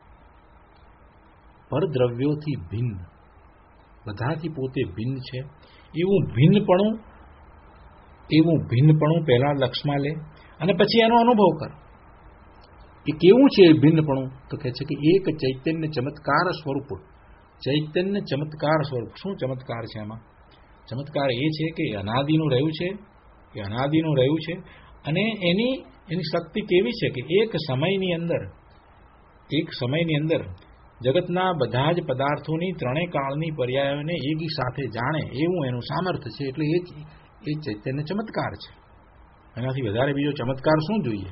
પરદ્રવ્યોથી ભિન્ન, બધાથી પોતે ભિન્ન છે. એવું ભિન્નપણું પહેલા લક્ષમાં લે, અને પછી એનો અનુભવ કર. એ કેવું છે ભિન્નપણું? તો કહે છે કે એક ચૈતન્ય ચમત્કાર સ્વરૂપ. ચૈતન્ય ચમત્કાર સ્વરૂપ. શું ચમત્કાર છે આમાં? ચમત્કાર એ છે કે અનાદિનું રહ્યું છે, એ અનાદિનું રહ્યું છે, અને એની શક્તિ કેવી છે કે એક સમયની અંદર જગતના બધા જ પદાર્થોની ત્રણેય કાળની પર્યાયોને એકી સાથે જાણે એવું એનું સામર્થ્ય છે. એટલે એ ચૈતન્ય ચમત્કાર છે. એનાથી વધારે બીજો ચમત્કાર શું જોઈએ?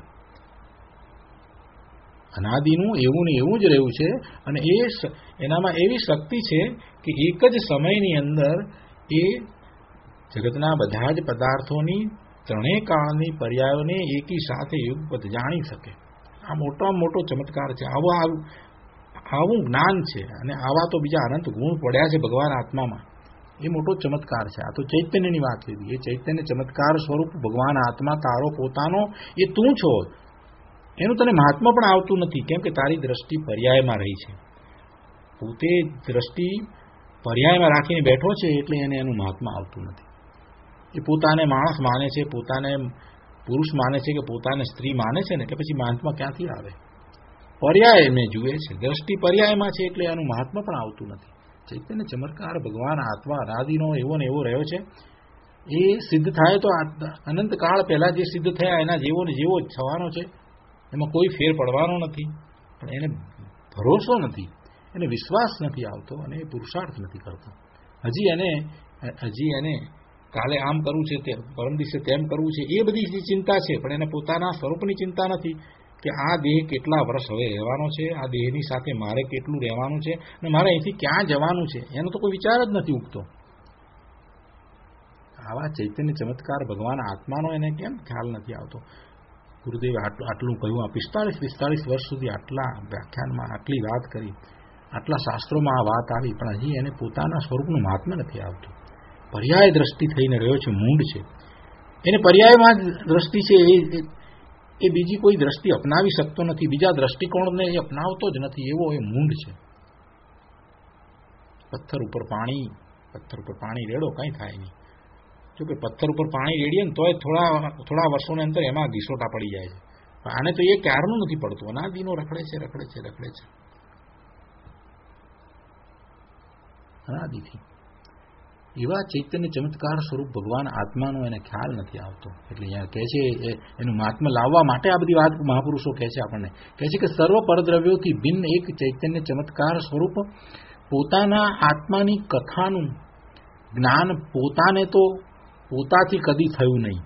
અનાદિનું એવું ને એવું જ રહ્યું છે, અને એનામાં એવી શક્તિ છે કે એક જ સમયની અંદર એ જગતના બધા જ પદાર્થોની ત્રણેય કાળની પર્યાયોને એકી સાથે યુગપત જાણી શકે. આ મોટામાં મોટો ચમત્કાર છે. આવું જ્ઞાન છે, અને આવા તો બીજા અનંત ગુણ પડ્યા છે ભગવાન આત્મામાં. એ મોટો ચમત્કાર છે. આ તો ચૈતન્યની વાત લીધી. એ ચૈતન્ય ચમત્કાર સ્વરૂપ ભગવાન આત્મા તારો પોતાનો એ તું છો. એનું તને મહાત્મા પણ આવતું નથી, કેમ કે તારી દ્રષ્ટિ પર્યાયમાં રહી છે. પોતે દ્રષ્ટિ પર્યાયમાં રાખીને બેઠો છે, એટલે એને એનું મહાત્મા આવતું નથી. એ પોતાને માણસ માને છે, પોતાને પુરુષ માને છે, કે પોતાને સ્ત્રી માને છે ને, કે પછી મહાત્મા ક્યાંથી આવે? પર્યાયને જુએ છે, દ્રષ્ટિ પર્યાયમાં છે, એટલે એનું મહાત્મા પણ આવતું નથી. ચૈતન્ય ચમત્કાર ભગવાન આત્મા અનાદિનો એવો ને એવો રહ્યો છે. એ સિદ્ધ થાય તો અનંત કાળ પહેલા જે સિદ્ધ થયા એના જેવો ને જેવો જ થવાનો છે. એમાં કોઈ ફેર પડવાનો નથી. પણ એને ભરોસો નથી, એને વિશ્વાસ નથી આવતો, અને એ પુરુષાર્થ નથી કરતો. હજી એને કાલે આમ કરવું છે, પરમ દિવસે તેમ કરવું છે, એ બધી ચિંતા છે. પણ એને પોતાના સ્વરૂપની ચિંતા નથી કે આ દેહ કેટલા વર્ષ હવે રહેવાનો છે, આ દેહની સાથે મારે કેટલું રહેવાનું છે, અને મારે અહીંથી ક્યાં જવાનું છે, એનો તો કોઈ વિચાર જ નથી ઉગતો. આવા ચૈતન્ય ચમત્કાર ભગવાન આત્માનો એને કેમ ખ્યાલ નથી આવતો? ગુરુદેવે આટલું કહ્યું. આ 45 વર્ષ સુધી આટલા વ્યાખ્યાનમાં આટલી વાત કરી, આટલા શાસ્ત્રોમાં આ વાત આવી, પણ હજી એને પોતાના સ્વરૂપનું મહાત્મા નથી આવતું. પર્યાય દ્રષ્ટિ થઈને રહ્યો છે, મૂંડ છે. એને પર્યાયમાં દ્રષ્ટિ છે. એ બીજી કોઈ દ્રષ્ટિ અપનાવી શકતો નથી. બીજા દ્રષ્ટિકોણને એ અપનાવતો જ નથી. એવો એ મૂંડ છે. પથ્થર ઉપર પાણી રેડો, કંઈ થાય નહીં. જો કે પથ્થર ઉપર પાણી રેડીએ ને તોય થોડા વર્ષોની અંદર એમાં ઘીસોટા પડી જાય છે. પણ આને તો એ ક્યારનું નથી પડતું. અનાદિનો રખડે છે. અનાદિથી એવા ચૈતન્ય ચમત્કાર સ્વરૂપ ભગવાન આત્માનો એને ખ્યાલ નથી આવતો. એટલે અહીંયા કહે છે એનું મહાત્મા લાવવા માટે આ બધી વાત મહાપુરુષો કહે છે આપણને. કહે છે કે સર્વ પરદ્રવ્યોથી ભિન્ન એક ચૈતન્ય ચમત્કાર સ્વરૂપ પોતાના આત્માની કથાનું જ્ઞાન પોતાને તો પોતાથી કદી થયું નહીં.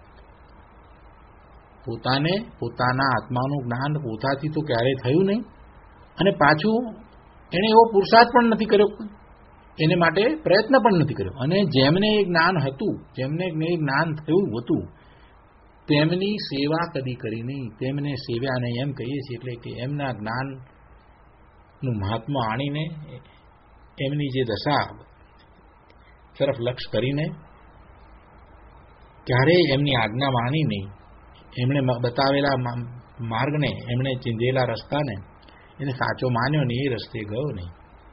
પોતાના આત્માનું જ્ઞાન પોતાથી તો ક્યારેય થયું નહીં. અને પાછું એણે એવો પુરુષાર્થ પણ નથી કર્યો, એને માટે પ્રયત્ન પણ નથી કર્યો. અને જેમને એ જ્ઞાન હતું, જેમને એ જ્ઞાન થયું હતું, તેમની સેવા કદી કરી નહીં. તેમને સેવ્યા નહીં એમ કહીએ છીએ. એટલે કે એમના જ્ઞાનનું મહાત્મા આણીને એમની જે દશા તરફ લક્ષ કરીને ક્યારેય એમની આજ્ઞા માની નહીં. એમણે બતાવેલા માર્ગને, એમણે ચીંધેલા રસ્તાને એને સાચો માન્યો નહીં, એ રસ્તે ગયો નહીં.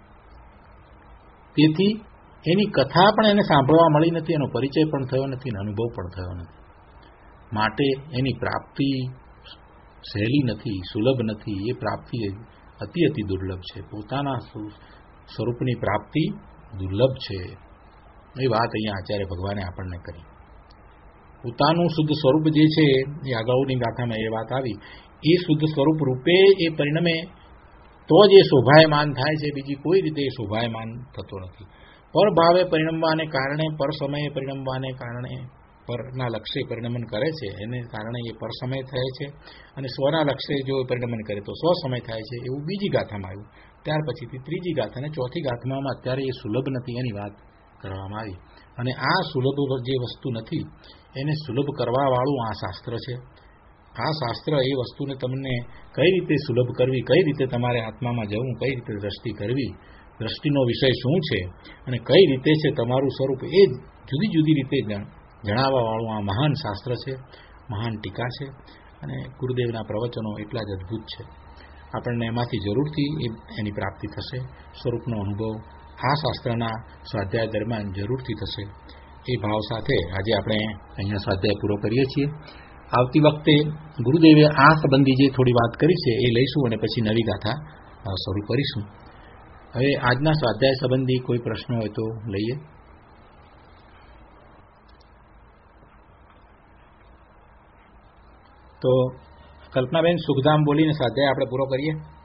તેથી એની કથા પણ એને સાંભળવા મળી નથી, એનો પરિચય પણ થયો નથી, અનુભવ પણ થયો નથી. માટે એની પ્રાપ્તિ સહેલી નથી, સુલભ નથી. એ પ્રાપ્તિ અતિ દુર્લભ છે. પોતાના સ્વરૂપની પ્રાપ્તિ દુર્લભ છે. એ વાત અહીંયા આચાર્ય ભગવાને આપણને કરી. પોતાનું શુદ્ધ સ્વરૂપ જે છે, એ અગાઉની ગાથામાં એ વાત આવી, એ શુદ્ધ સ્વરૂપ રૂપે એ પરિણમે તો જ એ શોભાયમાન થાય છે. બીજી કોઈ રીતે એ શોભાયમાન થતો નથી. પરભાવે પરિણમવાને કારણે, પર સમયે પરિણમવાને કારણે, પરના લક્ષ્ય પરિણમન કરે છે, એને કારણે એ પર સમય થાય છે. અને સ્વના લક્ષ્ય જો પરિણમન કરે તો સ્વ સમય થાય છે. એવું બીજી ગાથામાં આવ્યું. ત્યાર પછીથી ત્રીજી ગાથા અને ચોથી ગાથામાં અત્યારે એ સુલભ નથી એની વાત કરવામાં આવી. અને આ સુલભ જે વસ્તુ નથી એને સુલભ કરવાવાળું આ શાસ્ત્ર છે. આ શાસ્ત્ર એ વસ્તુને તમને કઈ રીતે સુલભ કરવી, કઈ રીતે તમારે આત્મામાં જવું, કઈ રીતે દ્રષ્ટિ કરવી, દ્રષ્ટિનો વિષય શું છે અને કઈ રીતે છે તમારું સ્વરૂપ, એ જુદી જુદી રીતે જણાવવાવાળું આ મહાન શાસ્ત્ર છે, મહાન ટીકા છે. અને ગુરુદેવના પ્રવચનો એટલા જ અદ્ભુત છે. આપણને એમાંથી જરૂરથી એની પ્રાપ્તિ થશે. સ્વરૂપનો અનુભવ આ શાસ્ત્રના સ્વાધ્યાય દરમિયાન જરૂરથી થશે. એ ભાવ સાથે આજે આપણે અહીંયા સ્વાધ્યાય પૂરો કરીએ છીએ. આવતી વખતે ગુરુદેવે આ સંબંધી જે થોડી વાત કરી છે એ લઈશું અને પછી નવી ગાથા શરૂ કરીશું. હવે આજના સ્વાધ્યાય સંબંધી કોઈ પ્રશ્નો હોય તો લઈએ. તો કલ્પનાબેન સુખધામ બોલીને સ્વાધ્યાય આપણે પૂરો કરીએ.